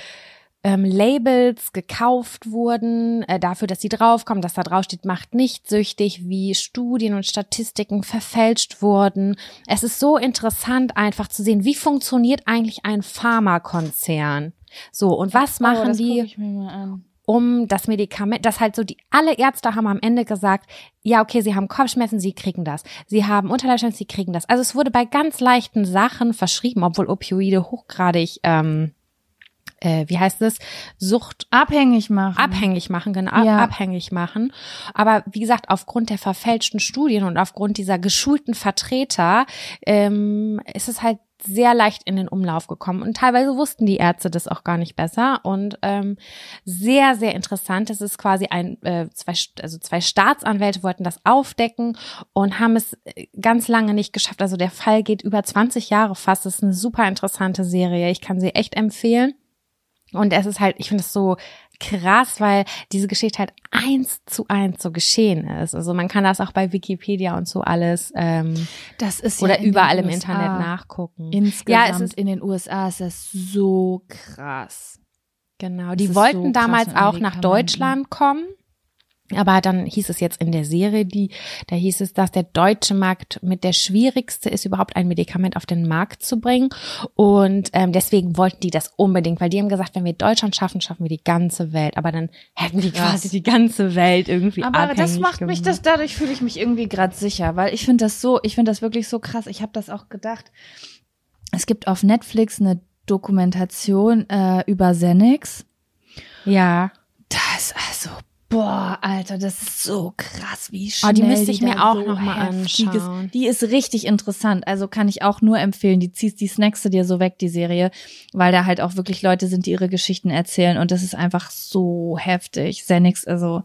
Labels gekauft wurden, dafür, dass sie draufkommen, dass da drauf steht, macht nicht süchtig, wie Studien und Statistiken verfälscht wurden. Es ist so interessant, einfach zu sehen, wie funktioniert eigentlich ein Pharmakonzern. So, und was machen das die? guck ich mir mal an. Um das Medikament, das halt so alle Ärzte haben am Ende gesagt, ja, okay, sie haben Kopfschmerzen, sie kriegen das. Sie haben Unterleibsschmerzen, sie kriegen das. Also es wurde bei ganz leichten Sachen verschrieben, obwohl Opioide hochgradig, wie heißt es? Abhängig machen. Genau, Ja. abhängig machen. Aber wie gesagt, aufgrund der verfälschten Studien und aufgrund dieser geschulten Vertreter, ist es halt sehr leicht in den Umlauf gekommen. Und teilweise wussten die Ärzte das auch gar nicht besser. Und sehr, sehr interessant. Es ist quasi zwei Staatsanwälte wollten das aufdecken und haben es ganz lange nicht geschafft. Also der Fall geht über 20 Jahre fast. Das ist eine super interessante Serie. Ich kann sie echt empfehlen. Und es ist halt, ich finde es so krass, weil diese Geschichte halt 1:1 so geschehen ist. Also man kann das auch bei Wikipedia und so alles Das ist oder ja in überall den im USA. Internet nachgucken. Insgesamt Ja, es ist in den USA ist das so krass. genau. Das Die ist wollten so krass damals mit auch nach Medikamenten. Deutschland kommen. Aber dann hieß es jetzt in der Serie, da hieß es, dass der deutsche Markt mit der schwierigste ist, überhaupt ein Medikament auf den Markt zu bringen. Und deswegen wollten die das unbedingt, weil die haben gesagt, wenn wir Deutschland schaffen, schaffen wir die ganze Welt. Aber dann hätten die quasi die ganze Welt irgendwie Aber abhängig das macht mich, gemacht. dadurch fühle ich mich irgendwie gerade sicher, weil ich finde das wirklich so krass. Ich habe das auch gedacht. Es gibt auf Netflix eine Dokumentation über Xanax. Ja. Das also, boah, Alter, das ist so krass, wie schnell die müsste ich da mir auch so noch mal heftiges- anschauen. Die ist richtig interessant, also kann ich auch nur empfehlen. Die snackst du dir so weg, die Serie, weil da halt auch wirklich Leute sind, die ihre Geschichten erzählen und das ist einfach so heftig. Xanax, also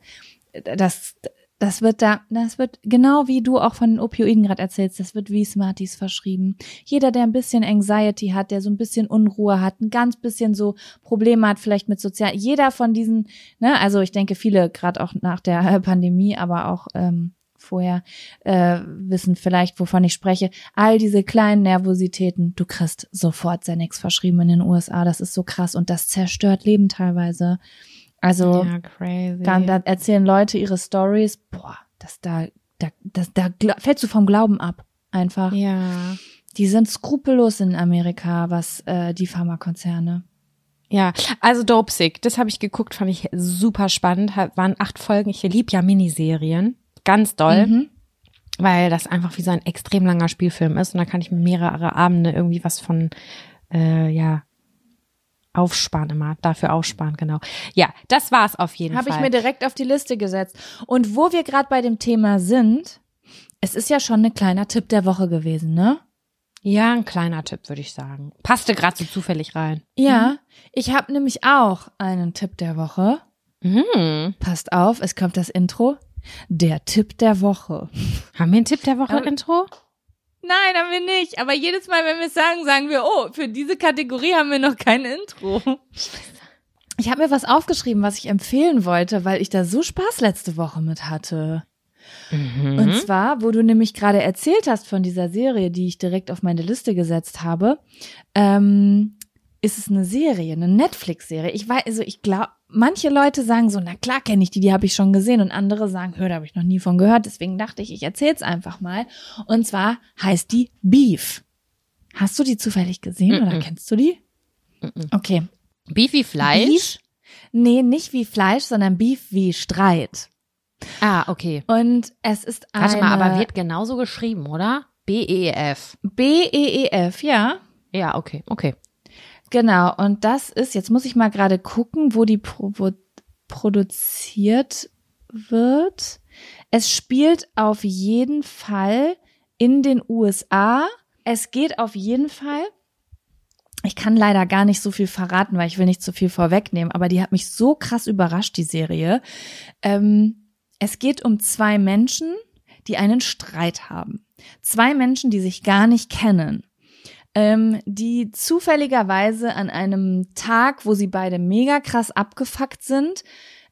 das wird genau wie du auch von den Opioiden gerade erzählst, das wird wie Smarties verschrieben. Jeder, der ein bisschen Anxiety hat, der so ein bisschen Unruhe hat, ein ganz bisschen so Probleme hat vielleicht mit jeder von diesen, ne, also ich denke viele, gerade auch nach der Pandemie, aber auch vorher wissen vielleicht, wovon ich spreche. All diese kleinen Nervositäten, du kriegst sofort Xanax verschrieben in den USA, das ist so krass und das zerstört Leben teilweise. Also Ja, crazy. dann da erzählen Leute ihre Stories, boah, da fällst du vom Glauben ab, einfach. Ja. Die sind skrupellos in Amerika, was die Pharmakonzerne. Ja, also Dopesick, das habe ich geguckt, fand ich super spannend, waren 8 Folgen. Ich liebe ja Miniserien, ganz doll, weil das einfach wie so ein extrem langer Spielfilm ist und da kann ich mir mehrere Abende irgendwie was von, dafür aufsparen, genau. Ja, das war's auf jeden Habe Fall. ich mir direkt auf die Liste gesetzt. Und wo wir gerade bei dem Thema sind, es ist ja schon ein kleiner Tipp der Woche gewesen, ne? Ja, ein kleiner Tipp, würde ich sagen. Passte gerade so zufällig rein. Ja, ich habe nämlich auch einen Tipp der Woche. Passt auf, es kommt das Intro. Der Tipp der Woche. Haben wir einen Tipp der Woche, Intro? Nein, haben wir nicht. Aber jedes Mal, wenn wir es sagen, sagen wir, oh, für diese Kategorie haben wir noch kein Intro. Ich habe mir was aufgeschrieben, was ich empfehlen wollte, weil ich da so Spaß letzte Woche mit hatte. Und zwar, wo du nämlich gerade erzählt hast von dieser Serie, die ich direkt auf meine Liste gesetzt habe, ist es eine Serie, eine Netflix-Serie. Ich glaube, manche Leute sagen so, na klar kenne ich die habe ich schon gesehen. Und andere sagen, da habe ich noch nie von gehört. Deswegen dachte ich erzähl's einfach mal. Und zwar heißt die Beef. Hast du die zufällig gesehen oder kennst du die? Okay. Beef wie Fleisch? Beef? Nee, nicht wie Fleisch, sondern Beef wie Streit. Ah, okay. Und es ist eine... Warte mal, aber wird genauso geschrieben, oder? B-E-E-F. B-E-E-F, ja. Ja, okay. Genau, und das ist, jetzt muss ich mal gerade gucken, wo die produziert wird. Es spielt auf jeden Fall in den USA. Es geht auf jeden Fall, ich kann leider gar nicht so viel verraten, weil ich will nicht zu viel vorwegnehmen, aber die hat mich so krass überrascht, die Serie. Es geht um 2 Menschen, die einen Streit haben. 2 Menschen, die sich gar nicht kennen. Die zufälligerweise an einem Tag, wo sie beide mega krass abgefuckt sind,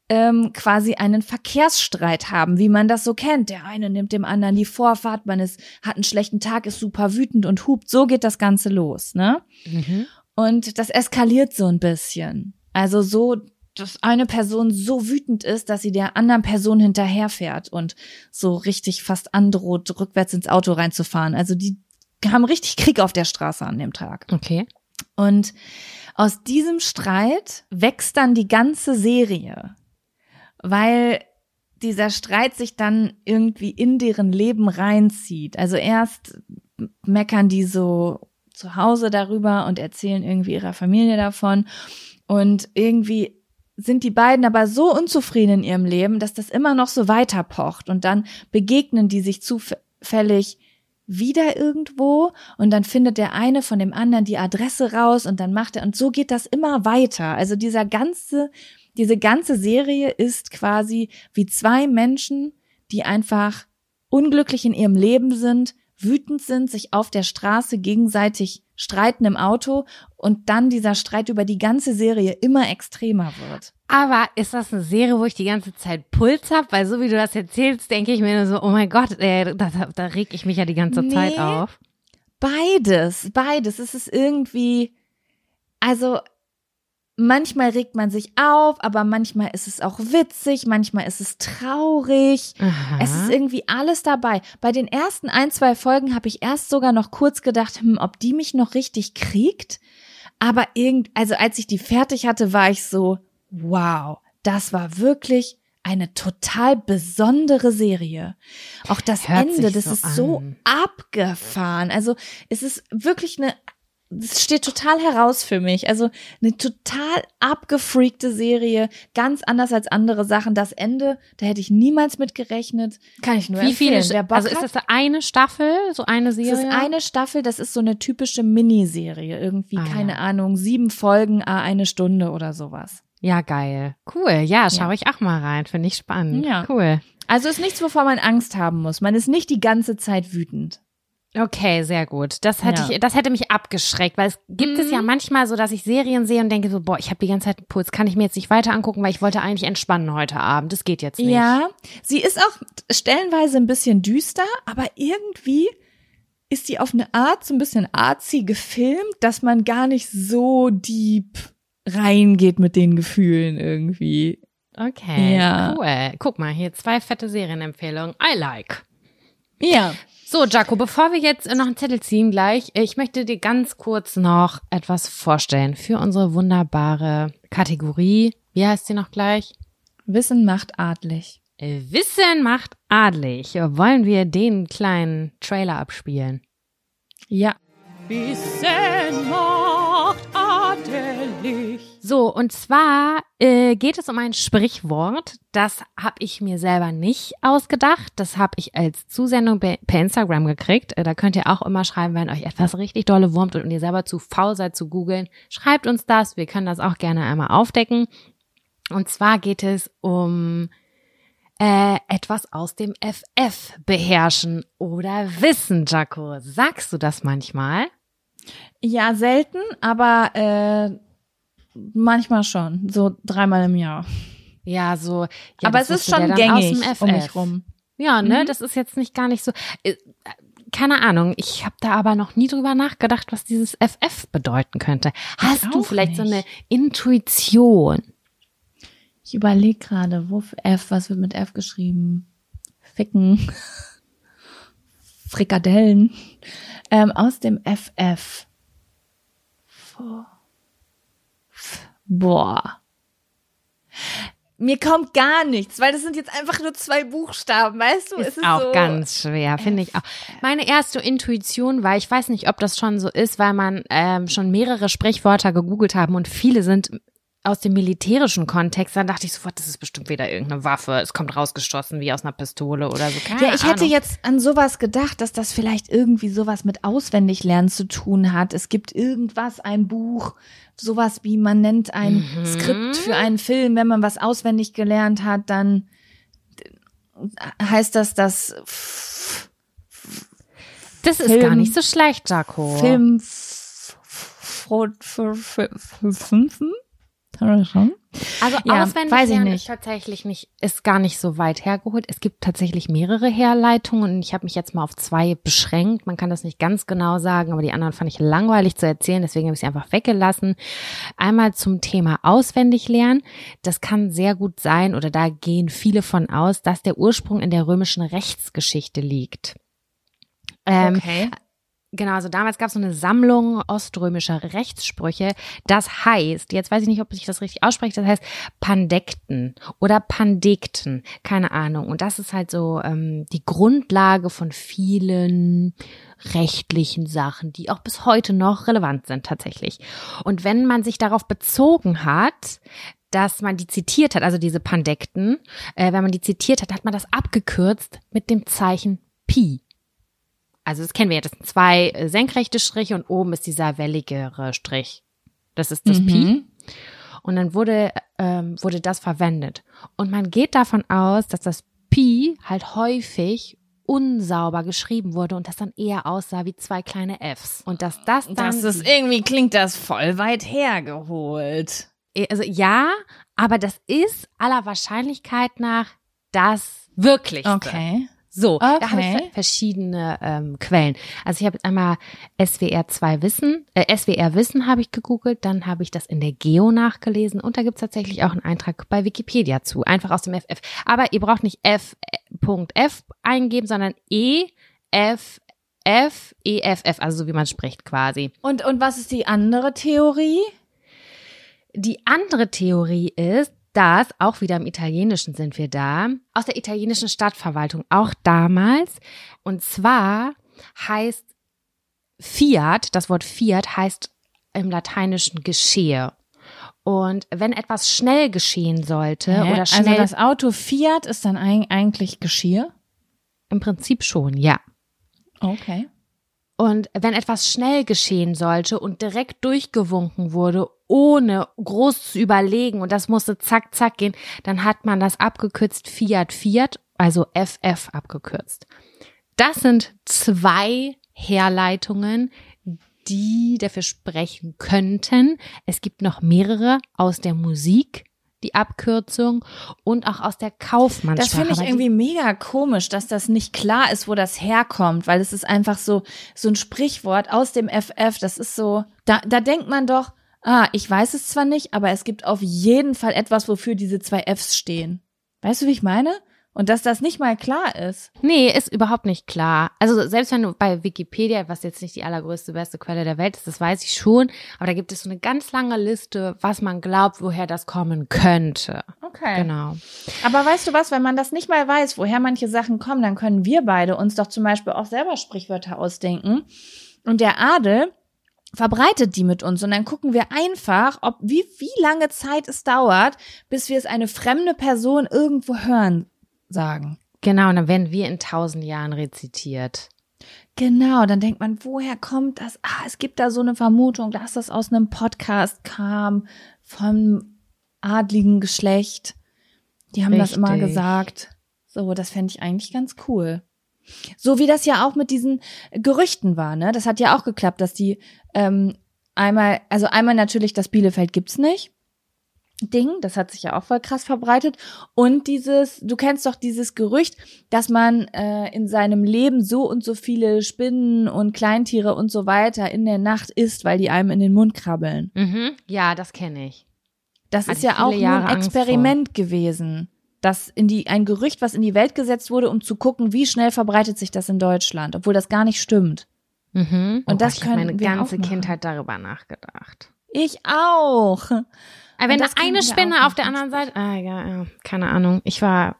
quasi einen Verkehrsstreit haben, wie man das so kennt. Der eine nimmt dem anderen die Vorfahrt, hat einen schlechten Tag, ist super wütend und hupt. So geht das Ganze los, ne? Mhm. Und das eskaliert so ein bisschen. Also so, dass eine Person so wütend ist, dass sie der anderen Person hinterherfährt und so richtig fast androht, rückwärts ins Auto reinzufahren. Also die haben richtig Krieg auf der Straße an dem Tag. Okay. Und aus diesem Streit wächst dann die ganze Serie. Weil dieser Streit sich dann irgendwie in deren Leben reinzieht. Also erst meckern die so zu Hause darüber und erzählen irgendwie ihrer Familie davon. Und irgendwie sind die beiden aber so unzufrieden in ihrem Leben, dass das immer noch so weiterpocht. Und dann begegnen die sich zufällig wieder irgendwo und dann findet der eine von dem anderen die Adresse raus und dann macht er, und so geht das immer weiter. Also diese ganze Serie ist quasi wie zwei Menschen, die einfach unglücklich in ihrem Leben sind, wütend sind, sich auf der Straße gegenseitig streiten im Auto und dann dieser Streit über die ganze Serie immer extremer wird. Aber ist das eine Serie, wo ich die ganze Zeit Puls habe? Weil so wie du das erzählst, denke ich mir nur so, oh mein Gott, da reg ich mich ja die ganze Zeit auf. Beides. Es ist irgendwie, also manchmal regt man sich auf, aber manchmal ist es auch witzig, manchmal ist es traurig. Aha. Es ist irgendwie alles dabei. Bei den ersten 1-2 Folgen habe ich erst sogar noch kurz gedacht, ob die mich noch richtig kriegt. Aber also als ich die fertig hatte, war ich so, wow, das war wirklich eine total besondere Serie. Auch das Hört Ende, sich das so ist so an. abgefahren. Also es ist wirklich das steht total heraus für mich. Also eine total abgefreakte Serie, ganz anders als andere Sachen. Das Ende, da hätte ich niemals mit gerechnet. Kann ich nur Wie viele, empfehlen. Wer Bock also ist hat, das eine Staffel, so eine Serie? das ist eine Staffel, das ist so eine typische Miniserie. Irgendwie, keine ja. Ahnung, 7 Folgen, eine Stunde oder sowas. Ja, geil. Cool. Ja, schaue ich auch mal rein. Finde ich spannend. Ja. Cool. Also ist nichts, wovor man Angst haben muss. Man ist nicht die ganze Zeit wütend. Okay, sehr gut. Das hätte mich abgeschreckt, weil es gibt es ja manchmal so, dass ich Serien sehe und denke so, boah, ich habe die ganze Zeit einen Puls, kann ich mir jetzt nicht weiter angucken, weil ich wollte eigentlich entspannen heute Abend. Das geht jetzt nicht. Ja, sie ist auch stellenweise ein bisschen düster, aber irgendwie ist sie auf eine Art so ein bisschen artsy gefilmt, dass man gar nicht so deep reingeht mit den Gefühlen irgendwie. Okay, Ja. cool. Guck mal, hier 2 fette Serienempfehlungen. I like. Ja. So, Jaco, bevor wir jetzt noch einen Zettel ziehen gleich, ich möchte dir ganz kurz noch etwas vorstellen für unsere wunderbare Kategorie. Wie heißt sie noch gleich? Wissen macht adlig. Wissen macht adlig. Wollen wir den kleinen Trailer abspielen? Ja. Wissen macht adelig. So, und zwar geht es um ein Sprichwort, das habe ich mir selber nicht ausgedacht. Das habe ich als Zusendung per Instagram gekriegt. Da könnt ihr auch immer schreiben, wenn euch etwas richtig dolle wurmt und ihr selber zu faul seid zu googeln. Schreibt uns das, wir können das auch gerne einmal aufdecken. Und zwar geht es um etwas aus dem FF beherrschen oder wissen, Jaco. Sagst du das manchmal? Ja, selten, aber manchmal schon. So 3-mal im Jahr. Ja, so. Ja, aber das es ist wusste der schon dann aus gängig dem FF. um mich rum. Ja, ne, das ist jetzt nicht gar nicht so. Keine Ahnung, ich habe da aber noch nie drüber nachgedacht, was dieses FF bedeuten könnte. Hast du vielleicht so eine Intuition? Ich überlege gerade, was wird mit F geschrieben? Ficken. Frikadellen. Aus dem FF. Boah. Mir kommt gar nichts, weil das sind jetzt einfach nur 2 Buchstaben, weißt du? Ist auch so ganz schwer, finde ich auch. Meine erste Intuition war, ich weiß nicht, ob das schon so ist, weil man schon mehrere Sprichwörter gegoogelt haben und viele sind aus dem militärischen Kontext, dann dachte ich sofort, das ist bestimmt wieder irgendeine Waffe. Es kommt rausgeschossen wie aus einer Pistole oder so. Keine ich hätte Ahnung. jetzt an sowas gedacht, dass das vielleicht irgendwie sowas mit Auswendiglernen zu tun hat. Es gibt irgendwas, ein Buch, sowas wie man nennt ein Skript für einen Film. Wenn man was auswendig gelernt hat, dann heißt das, dass Das ist gar nicht so schlecht, Jaco. Also Ja, auswendig weiß ich lernen nicht. ist tatsächlich ist gar nicht so weit hergeholt. Es gibt tatsächlich mehrere Herleitungen und ich habe mich jetzt mal auf 2 beschränkt. Man kann das nicht ganz genau sagen, aber die anderen fand ich langweilig zu erzählen, deswegen habe ich sie einfach weggelassen. Einmal zum Thema auswendig lernen. Das kann sehr gut sein oder da gehen viele von aus, dass der Ursprung in der römischen Rechtsgeschichte liegt. Okay. Genau, also damals gab es so eine Sammlung oströmischer Rechtssprüche. Das heißt, jetzt weiß ich nicht, ob ich das richtig ausspreche, das heißt Pandekten oder Pandekten, keine Ahnung. Und das ist halt so die Grundlage von vielen rechtlichen Sachen, die auch bis heute noch relevant sind tatsächlich. Und wenn man sich darauf bezogen hat, dass man die zitiert hat, also diese Pandekten, wenn man die zitiert hat, hat man das abgekürzt mit dem Zeichen Pi. Also das kennen wir ja, das sind 2 senkrechte Striche und oben ist dieser welligere Strich. Das ist das Pi. Und dann wurde das verwendet. Und man geht davon aus, dass das Pi halt häufig unsauber geschrieben wurde und das dann eher aussah wie 2 kleine Fs. Und dass das dann... irgendwie klingt das voll weit hergeholt. Also ja, aber das ist aller Wahrscheinlichkeit nach das Wirklichste. Okay. So, Okay. da habe ich verschiedene Quellen. Also ich habe einmal SWR Wissen habe ich gegoogelt, dann habe ich das in der Geo nachgelesen und da gibt es tatsächlich auch einen Eintrag bei Wikipedia zu, einfach aus dem FF. Aber ihr braucht nicht F.F eingeben, sondern EFF, also so wie man spricht quasi. Und was ist die andere Theorie? Die andere Theorie ist, dass, auch wieder im Italienischen sind wir da, aus der italienischen Stadtverwaltung, auch damals. Und zwar heißt Fiat, das Wort Fiat heißt im Lateinischen geschehe. Und wenn etwas schnell geschehen sollte oder schnell... Also das Auto Fiat ist dann eigentlich Geschirr? Im Prinzip schon, ja. Okay. Und wenn etwas schnell geschehen sollte und direkt durchgewunken wurde, ohne groß zu überlegen und das musste zack, zack gehen, dann hat man das abgekürzt Fiat, also FF abgekürzt. Das sind 2 Herleitungen, die dafür sprechen könnten. Es gibt noch mehrere aus der Musik, die Abkürzung und auch aus der Kaufmannssprache. Das finde ich irgendwie mega komisch, dass das nicht klar ist, wo das herkommt, weil es ist einfach so ein Sprichwort aus dem FF, das ist so, da denkt man doch, ich weiß es zwar nicht, aber es gibt auf jeden Fall etwas, wofür diese 2 Fs stehen. Weißt du, wie ich meine? Und dass das nicht mal klar ist. Nee, ist überhaupt nicht klar. Also selbst wenn du bei Wikipedia, was jetzt nicht die allergrößte, beste Quelle der Welt ist, das weiß ich schon, aber da gibt es so eine ganz lange Liste, was man glaubt, woher das kommen könnte. Okay. Genau. Aber weißt du was, wenn man das nicht mal weiß, woher manche Sachen kommen, dann können wir beide uns doch zum Beispiel auch selber Sprichwörter ausdenken. Und der Adel verbreitet die mit uns und dann gucken wir einfach, wie lange Zeit es dauert, bis wir es eine fremde Person irgendwo hören sagen. Genau, und dann werden wir in 1000 Jahren rezitiert. Genau, dann denkt man, woher kommt das? Es gibt da so eine Vermutung, dass das aus einem Podcast kam, vom adligen Geschlecht. Die haben das immer gesagt. So, das fände ich eigentlich ganz cool. So wie das ja auch mit diesen Gerüchten war, ne? Das hat ja auch geklappt, dass die einmal natürlich, das Bielefeld gibt's nicht. Ding, das hat sich ja auch voll krass verbreitet. Und du kennst doch dieses Gerücht, dass man in seinem Leben so und so viele Spinnen und Kleintiere und so weiter in der Nacht isst, weil die einem in den Mund krabbeln. Mhm. Ja, das kenne ich. Das ist ja auch nur ein Experiment gewesen. Ein Gerücht, was in die Welt gesetzt wurde, um zu gucken, wie schnell verbreitet sich das in Deutschland, obwohl das gar nicht stimmt. Mhm. Und das ich habe meine wir ganze auch machen. Kindheit darüber nachgedacht. Ich auch. Aber wenn da das können eine wir Spinne auch auf der anderen Seite, ja, keine Ahnung. Ich war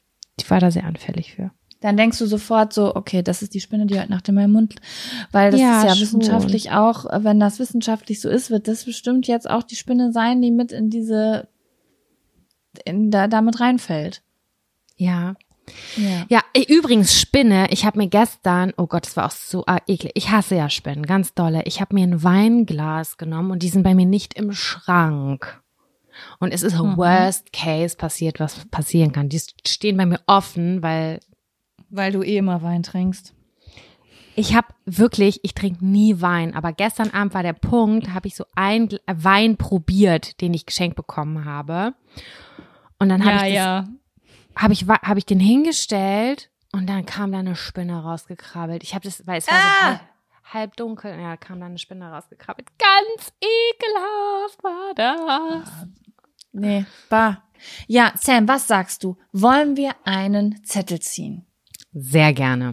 da sehr anfällig für. Dann denkst du sofort so, okay, das ist die Spinne, die heute Nacht in meinem Mund, weil das Ja, ist ja schon. wissenschaftlich auch, wenn das wissenschaftlich so ist, wird das bestimmt jetzt auch die Spinne sein, die mit damit reinfällt. Ja. Ja, übrigens Spinne, ich habe mir gestern, oh Gott, das war auch so eklig, ich hasse ja Spinnen, ganz dolle. Ich habe mir ein Weinglas genommen und die sind bei mir nicht im Schrank. Und es ist worst case passiert, was passieren kann. Die stehen bei mir offen, weil du eh immer Wein trinkst. Ich trinke nie Wein, aber gestern Abend war der Punkt, habe ich so einen Wein probiert, den ich geschenkt bekommen habe. Und dann habe ich den hingestellt und dann kam da eine Spinne rausgekrabbelt. Weil es war so halb dunkel, ja, kam da eine Spinne rausgekrabbelt. Ganz ekelhaft war das. Nee, bah. Ja, Sam, was sagst du? Wollen wir einen Zettel ziehen? Sehr gerne.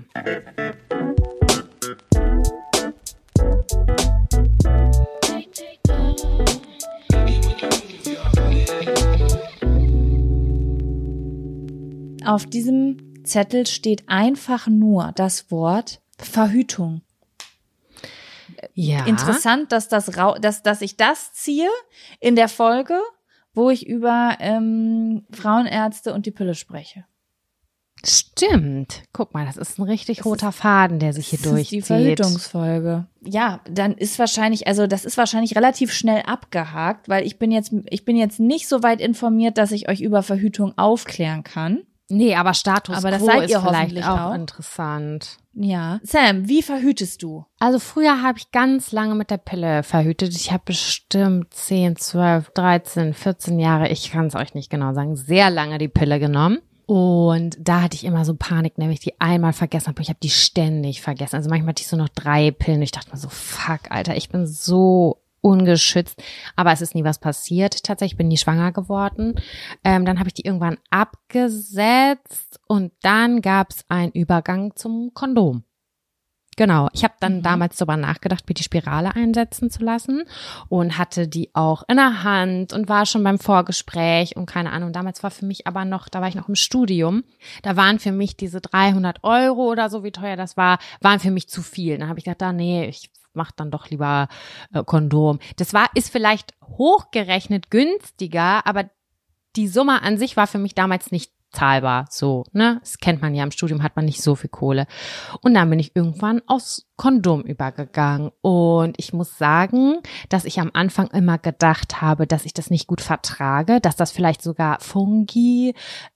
Auf diesem Zettel steht einfach nur das Wort Verhütung. Ja. Interessant, dass ich das ziehe in der Folge, wo ich über Frauenärzte und die Pille spreche. Stimmt. Guck mal, das ist ein richtig roter Faden, der sich hier durchzieht. Das ist die Verhütungsfolge. Ja, dann ist das ist wahrscheinlich relativ schnell abgehakt, weil ich bin jetzt nicht so weit informiert, dass ich euch über Verhütung aufklären kann. Nee, aber Status aber das Quo seid ist ihr vielleicht hoffentlich auch auch interessant. Ja. Sam, wie verhütest du? Also früher habe ich ganz lange mit der Pille verhütet. Ich habe bestimmt 10, 12, 13, 14 Jahre, ich kann es euch nicht genau sagen, sehr lange die Pille genommen. Und da hatte ich immer so Panik, nämlich die einmal vergessen habe. Ich habe die ständig vergessen. Also manchmal hatte ich so noch 3 Pillen. Ich dachte mir so, fuck, Alter, ich bin so ungeschützt. Aber es ist nie was passiert. Tatsächlich bin nie schwanger geworden. Dann habe ich die irgendwann abgesetzt und dann gab es einen Übergang zum Kondom. Genau, ich habe dann damals darüber nachgedacht, mir die Spirale einsetzen zu lassen und hatte die auch in der Hand und war schon beim Vorgespräch und keine Ahnung. Damals war für mich aber noch, da war ich noch im Studium, da waren für mich diese 300 € oder so, wie teuer das war, waren für mich zu viel. Dann habe ich gedacht, nee, ich mach dann doch lieber Kondom. Ist vielleicht hochgerechnet günstiger, aber die Summe an sich war für mich damals nicht zahlbar, so, ne? Das kennt man ja, im Studium hat man nicht so viel Kohle. Und dann bin ich irgendwann aufs Kondom übergegangen. Und ich muss sagen, dass ich am Anfang immer gedacht habe, dass ich das nicht gut vertrage, dass das vielleicht sogar Fungi,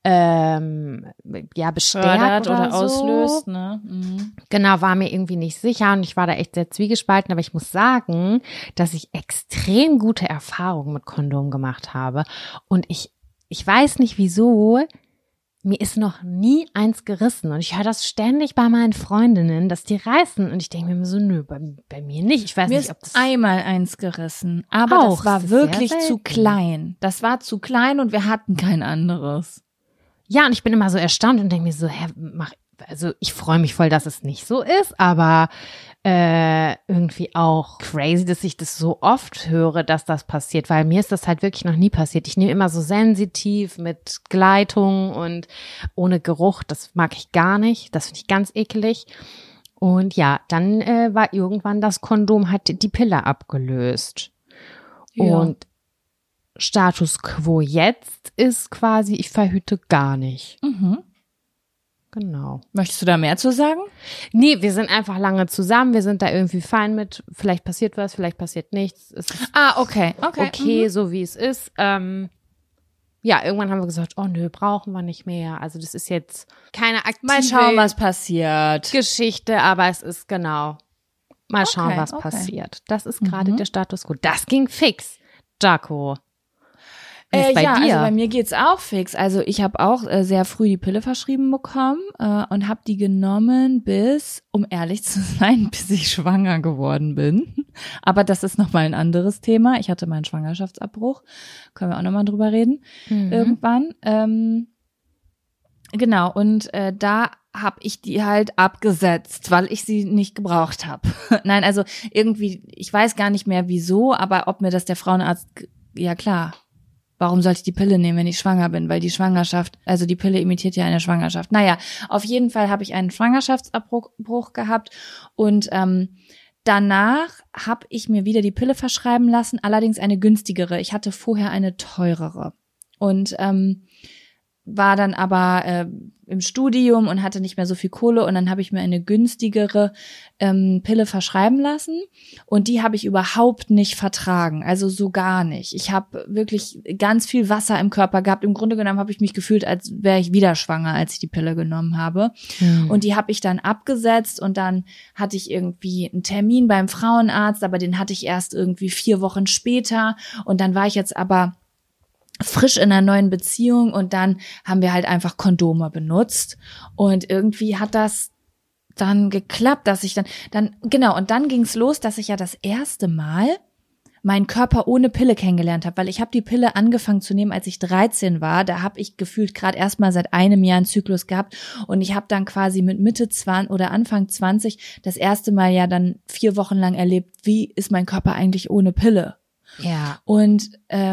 bestärkt oder so. Auslöst, ne? Mhm. Genau, war mir irgendwie nicht sicher und ich war da echt sehr zwiegespalten. Aber ich muss sagen, dass ich extrem gute Erfahrungen mit Kondom gemacht habe. Und ich weiß nicht wieso, mir ist noch nie eins gerissen und ich höre das ständig bei meinen Freundinnen, dass die reißen und ich denke mir so, nö, bei mir nicht. Ich weiß mir nicht, ob das ist einmal eins gerissen, aber das war wirklich zu klein. Das war zu klein und wir hatten kein anderes. Ja, und ich bin immer so erstaunt und denke mir so, also ich freue mich voll, dass es nicht so ist, aber irgendwie auch crazy, dass ich das so oft höre, dass das passiert, weil mir ist das halt wirklich noch nie passiert. Ich nehme immer so sensitiv mit Gleitung und ohne Geruch, das mag ich gar nicht, das finde ich ganz ekelig. Und ja, dann war irgendwann das Kondom, hat die Pille abgelöst. Ja. Und Status quo jetzt ist quasi, ich verhüte gar nicht. Mhm. Genau. Möchtest du da mehr zu sagen? Nee, wir sind einfach lange zusammen, wir sind da irgendwie fein mit, vielleicht passiert was, vielleicht passiert nichts. Es ist okay, so wie es ist. Ja, irgendwann haben wir gesagt, oh nö, brauchen wir nicht mehr. Also das ist jetzt keine aktive Mal schauen, was passiert. Geschichte, aber es ist genau. Mal schauen, was passiert. Das ist gerade der Status quo. Das ging fix, Jaco. Also bei mir geht's auch fix. Also ich habe auch sehr früh die Pille verschrieben bekommen und habe die genommen bis, um ehrlich zu sein, bis ich schwanger geworden bin. Aber das ist nochmal ein anderes Thema. Ich hatte meinen Schwangerschaftsabbruch. Können wir auch nochmal drüber reden irgendwann. Genau, und da habe ich die halt abgesetzt, weil ich sie nicht gebraucht habe. Nein, also irgendwie, ich weiß gar nicht mehr wieso, aber ob mir das der Frauenarzt, ja klar. Warum sollte ich die Pille nehmen, wenn ich schwanger bin? Weil die Schwangerschaft, also die Pille imitiert ja eine Schwangerschaft. Naja, auf jeden Fall habe ich einen Schwangerschaftsabbruch gehabt und danach habe ich mir wieder die Pille verschreiben lassen, allerdings eine günstigere. Ich hatte vorher eine teurere. Und war dann aber im Studium und hatte nicht mehr so viel Kohle und dann habe ich mir eine günstigere Pille verschreiben lassen und die habe ich überhaupt nicht vertragen, also so gar nicht. Ich habe wirklich ganz viel Wasser im Körper gehabt. Im Grunde genommen habe ich mich gefühlt, als wäre ich wieder schwanger, als ich die Pille genommen habe. Und die habe ich dann abgesetzt und dann hatte ich irgendwie einen Termin beim Frauenarzt, aber den hatte ich erst irgendwie 4 Wochen später und dann war ich jetzt aber frisch in einer neuen Beziehung und dann haben wir halt einfach Kondome benutzt und irgendwie hat das dann geklappt, dass ich dann genau, und dann ging's los, dass ich ja das erste Mal meinen Körper ohne Pille kennengelernt habe, weil ich habe die Pille angefangen zu nehmen, als ich 13 war. Da habe ich gefühlt gerade erst mal seit einem Jahr einen Zyklus gehabt und ich habe dann quasi mit Mitte 20 oder Anfang 20 das erste Mal ja dann 4 Wochen lang erlebt, wie ist mein Körper eigentlich ohne Pille? Ja. Und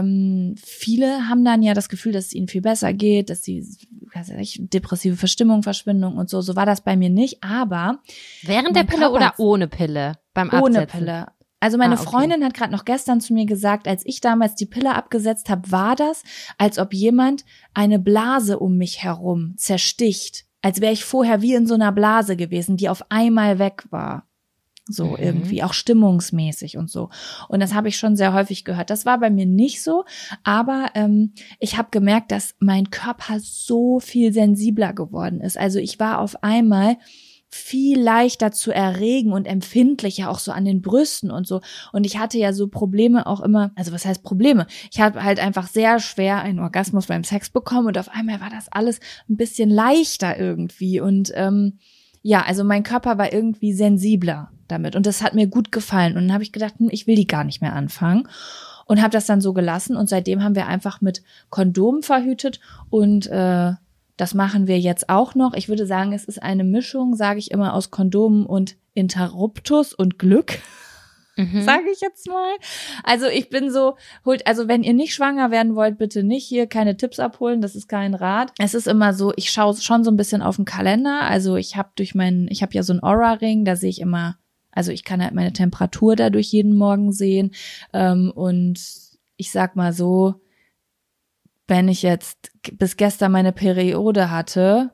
viele haben dann ja das Gefühl, dass es ihnen viel besser geht, dass sie depressive Verstimmung, Verschwindung und so. So war das bei mir nicht, aber Während der Pille oder ohne Pille beim Absetzen? Ohne Pille. Also meine Freundin hat gerade noch gestern zu mir gesagt, als ich damals die Pille abgesetzt habe, war das, als ob jemand eine Blase um mich herum zersticht. Als wäre ich vorher wie in so einer Blase gewesen, die auf einmal weg war. So irgendwie, auch stimmungsmäßig und so. Und das habe ich schon sehr häufig gehört. Das war bei mir nicht so, aber ich habe gemerkt, dass mein Körper so viel sensibler geworden ist. Also ich war auf einmal viel leichter zu erregen und empfindlicher, auch so an den Brüsten und so. Und ich hatte ja so Probleme auch immer, also was heißt Probleme? Ich habe halt einfach sehr schwer einen Orgasmus beim Sex bekommen und auf einmal war das alles ein bisschen leichter irgendwie. Und ja, also mein Körper war irgendwie sensibler damit und das hat mir gut gefallen. Und dann habe ich gedacht, ich will die gar nicht mehr anfangen und habe das dann so gelassen und seitdem haben wir einfach mit Kondomen verhütet und das machen wir jetzt auch noch. Ich würde sagen, es ist eine Mischung, sage ich immer, aus Kondomen und Interruptus und Glück. Sage ich jetzt mal. Also ich bin so, also wenn ihr nicht schwanger werden wollt, bitte nicht hier keine Tipps abholen, das ist kein Rat. Es ist immer so, ich schaue schon so ein bisschen auf den Kalender. Also ich habe ja so einen Aura-Ring, da sehe ich immer, also ich kann halt meine Temperatur dadurch jeden Morgen sehen. Und ich sag mal so, wenn ich jetzt bis gestern meine Periode hatte,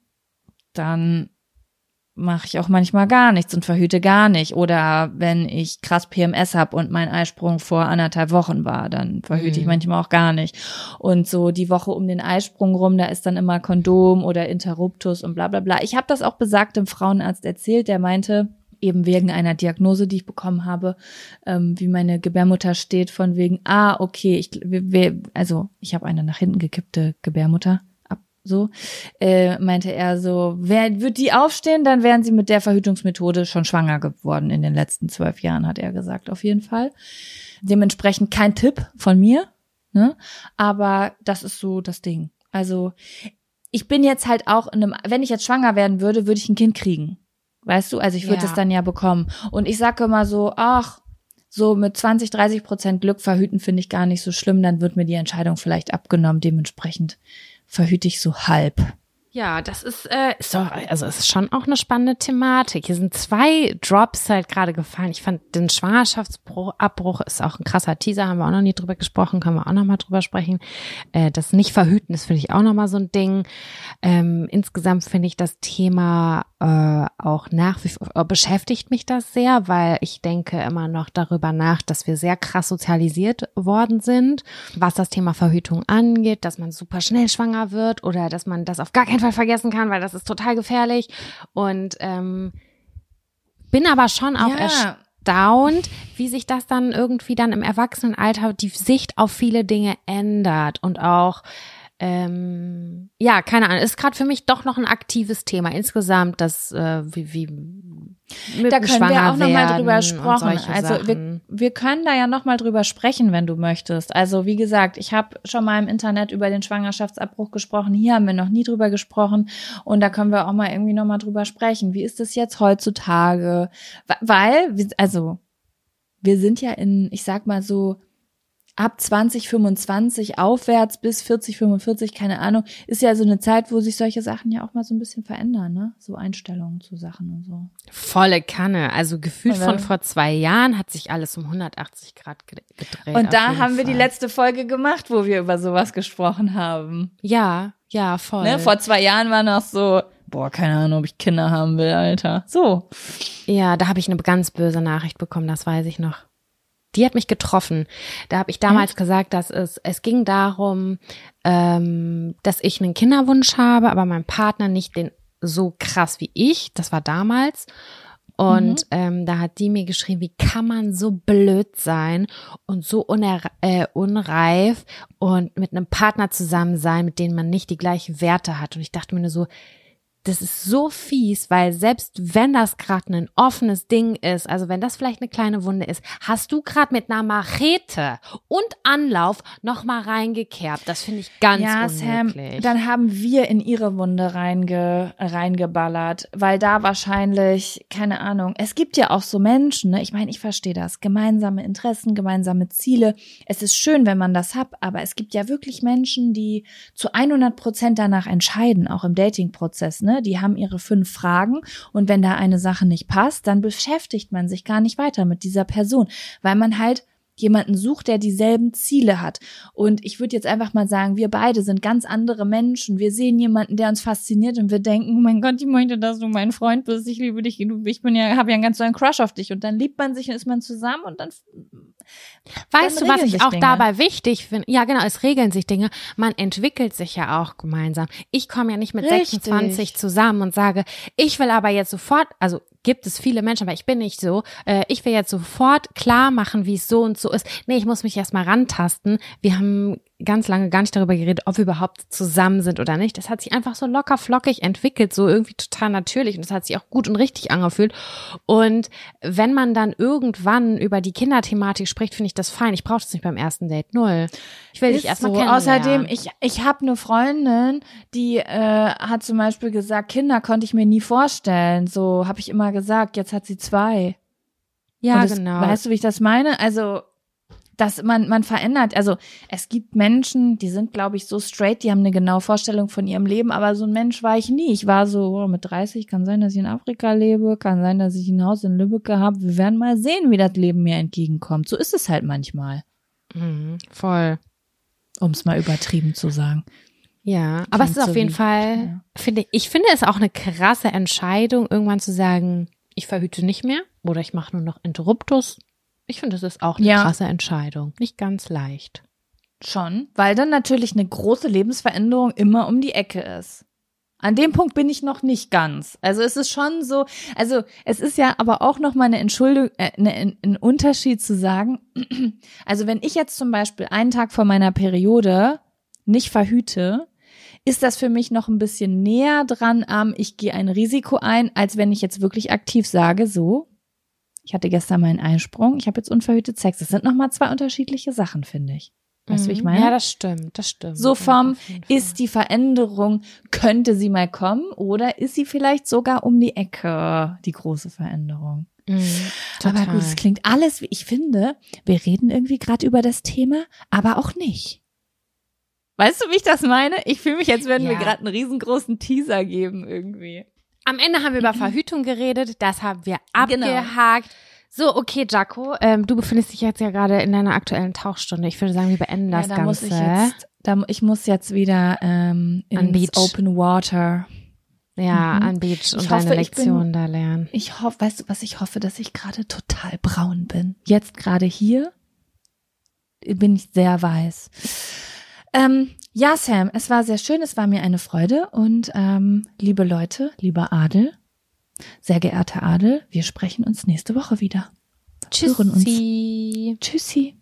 dann mache ich auch manchmal gar nichts und verhüte gar nicht. Oder wenn ich krass PMS habe und mein Eisprung vor 1,5 Wochen war, dann verhüte ich manchmal auch gar nicht. Und so die Woche um den Eisprung rum, da ist dann immer Kondom oder Interruptus und bla bla bla. Ich habe das auch besagtem Frauenarzt erzählt, der meinte, eben wegen einer Diagnose, die ich bekommen habe, wie meine Gebärmutter steht, von wegen, okay, ich habe eine nach hinten gekippte Gebärmutter, meinte er so, wird die aufstehen, dann wären sie mit der Verhütungsmethode schon schwanger geworden in den letzten 12 Jahren, hat er gesagt, auf jeden Fall. Dementsprechend kein Tipp von mir, ne? Aber das ist so das Ding. Also ich bin jetzt halt auch wenn ich jetzt schwanger werden würde, würde ich ein Kind kriegen. Weißt du, also ich würde es dann ja bekommen. Und ich sage immer so, so mit 20-30% Glück verhüten finde ich gar nicht so schlimm, dann wird mir die Entscheidung vielleicht abgenommen. Dementsprechend verhüte ich so halb. Ja, das ist ist schon auch eine spannende Thematik. Hier sind 2 Drops halt gerade gefallen. Ich fand, den Schwangerschaftsabbruch ist auch ein krasser Teaser, haben wir auch noch nie drüber gesprochen, können wir auch noch mal drüber sprechen. Das Nicht-Verhüten ist, finde ich, auch noch mal so ein Ding. Insgesamt finde ich das Thema auch nach wie vor, beschäftigt mich das sehr, weil ich denke immer noch darüber nach, dass wir sehr krass sozialisiert worden sind, was das Thema Verhütung angeht, dass man super schnell schwanger wird oder dass man das auf gar keinen Fall vergessen kann, weil das ist total gefährlich. Und bin aber schon auch erstaunt, wie sich das dann irgendwie dann im Erwachsenenalter die Sicht auf viele Dinge ändert und auch keine Ahnung, ist gerade für mich doch noch ein aktives Thema insgesamt, das wie mit da können wir auch noch mal drüber sprechen. Also Sachen. wir können da ja noch mal drüber sprechen, wenn du möchtest. Also wie gesagt, ich habe schon mal im Internet über den Schwangerschaftsabbruch gesprochen. Hier haben wir noch nie drüber gesprochen und da können wir auch mal irgendwie noch mal drüber sprechen. Wie ist das jetzt heutzutage? Weil, wir sind ja ich sag mal so, ab 2025 aufwärts bis 40, 45, keine Ahnung, ist ja so eine Zeit, wo sich solche Sachen ja auch mal so ein bisschen verändern, ne? So Einstellungen zu Sachen und so. Volle Kanne. Also gefühlt von vor 2 Jahren hat sich alles um 180 Grad gedreht. Und da haben wir die letzte Folge gemacht, wo wir über sowas gesprochen haben. Ja, Ja, voll. Ne? Vor 2 Jahren war noch so, boah, keine Ahnung, ob ich Kinder haben will, Alter. So. Ja, da habe ich eine ganz böse Nachricht bekommen, das weiß ich noch. Die hat mich getroffen. Da habe ich damals gesagt, dass es ging darum, dass ich einen Kinderwunsch habe, aber mein Partner nicht den so krass wie ich. Das war damals. Und da hat die mir geschrieben, wie kann man so blöd sein und so unreif und mit einem Partner zusammen sein, mit dem man nicht die gleichen Werte hat. Und ich dachte mir nur so, das ist so fies, weil selbst wenn das gerade ein offenes Ding ist, also wenn das vielleicht eine kleine Wunde ist, hast du gerade mit einer Machete und Anlauf nochmal reingekerbt. Das finde ich ganz unmöglich. Sam, dann haben wir in ihre Wunde reingeballert, weil da wahrscheinlich, keine Ahnung, es gibt ja auch so Menschen, ne? Ich meine, ich verstehe das, gemeinsame Interessen, gemeinsame Ziele. Es ist schön, wenn man das hat, aber es gibt ja wirklich Menschen, die zu 100% danach entscheiden, auch im Dating-Prozess, ne? Die haben ihre 5 Fragen und wenn da eine Sache nicht passt, dann beschäftigt man sich gar nicht weiter mit dieser Person, weil man halt jemanden sucht, der dieselben Ziele hat. Und ich würde jetzt einfach mal sagen, wir beide sind ganz andere Menschen. Wir sehen jemanden, der uns fasziniert und wir denken, oh mein Gott, ich möchte, dass du mein Freund bist. Ich liebe dich. Ich habe ja einen ganz so einen Crush auf dich. Und dann liebt man sich und ist man zusammen und dann weißt du, was ich auch Dinge dabei wichtig finde? Ja, genau, es regeln sich Dinge. Man entwickelt sich ja auch gemeinsam. Ich komme ja nicht mit 26 zusammen und sage, ich will aber jetzt sofort, also gibt es viele Menschen, aber ich bin nicht so, ich will jetzt sofort klar machen, wie es so und so ist. Nee, ich muss mich erstmal rantasten. Wir haben ganz lange gar nicht darüber geredet, ob wir überhaupt zusammen sind oder nicht. Das hat sich einfach so locker flockig entwickelt, so irgendwie total natürlich und das hat sich auch gut und richtig angefühlt. Und wenn man dann irgendwann über die Kinderthematik spricht, finde ich das fein. Ich brauche das nicht beim ersten Date, 0. Ich will dich erstmal kennenlernen. Außerdem, ich habe eine Freundin, die hat zum Beispiel gesagt, Kinder konnte ich mir nie vorstellen. So habe ich immer gesagt, jetzt hat sie 2. Ja, das, genau. Weißt du, wie ich das meine? Also dass man verändert, also es gibt Menschen, die sind, glaube ich, so straight, die haben eine genaue Vorstellung von ihrem Leben, aber so ein Mensch war ich nie. Ich war so, mit 30, kann sein, dass ich in Afrika lebe, kann sein, dass ich ein Haus in Lübeck habe. Wir werden mal sehen, wie das Leben mir entgegenkommt. So ist es halt manchmal. Voll. Um es mal übertrieben zu sagen. Ja, aber es ist auf jeden Fall, finde es auch eine krasse Entscheidung, irgendwann zu sagen, ich verhüte nicht mehr oder ich mache nur noch Interruptus. Ich finde, das ist auch eine krasse Entscheidung. Nicht ganz leicht. Schon, weil dann natürlich eine große Lebensveränderung immer um die Ecke ist. An dem Punkt bin ich noch nicht ganz. Also es ist schon so, also es ist ja aber auch noch mal eine Entschuldigung, ein Unterschied zu sagen, also wenn ich jetzt zum Beispiel einen Tag vor meiner Periode nicht verhüte, ist das für mich noch ein bisschen näher dran am, ich gehe ein Risiko ein, als wenn ich jetzt wirklich aktiv sage, so, ich hatte gestern meinen Einsprung, ich habe jetzt unverhütet Sex. Das sind nochmal 2 unterschiedliche Sachen, finde ich. Weißt du, wie ich meine? Ja, das stimmt. So vom, ist die Veränderung, könnte sie mal kommen oder ist sie vielleicht sogar um die Ecke, die große Veränderung? Aber gut, es klingt alles, wie ich finde, wir reden irgendwie gerade über das Thema, aber auch nicht. Weißt du, wie ich das meine? Ich fühle mich, als würden wir gerade einen riesengroßen Teaser geben irgendwie. Am Ende haben wir über Verhütung geredet, das haben wir abgehakt. Genau. So, okay, Jaco, du befindest dich jetzt ja gerade in deiner aktuellen Tauchstunde. Ich würde sagen, wir beenden das Ganze. Ich muss jetzt wieder ins Open Water. Ja, an Beach und deine Lektion da lernen. Ich hoffe, weißt du, was ich hoffe, dass ich gerade total braun bin. Jetzt gerade hier bin ich sehr weiß. Ja, Sam, es war sehr schön, es war mir eine Freude und liebe Leute, lieber Adel, sehr geehrter Adel, wir sprechen uns nächste Woche wieder. Tschüssi. Tschüssi.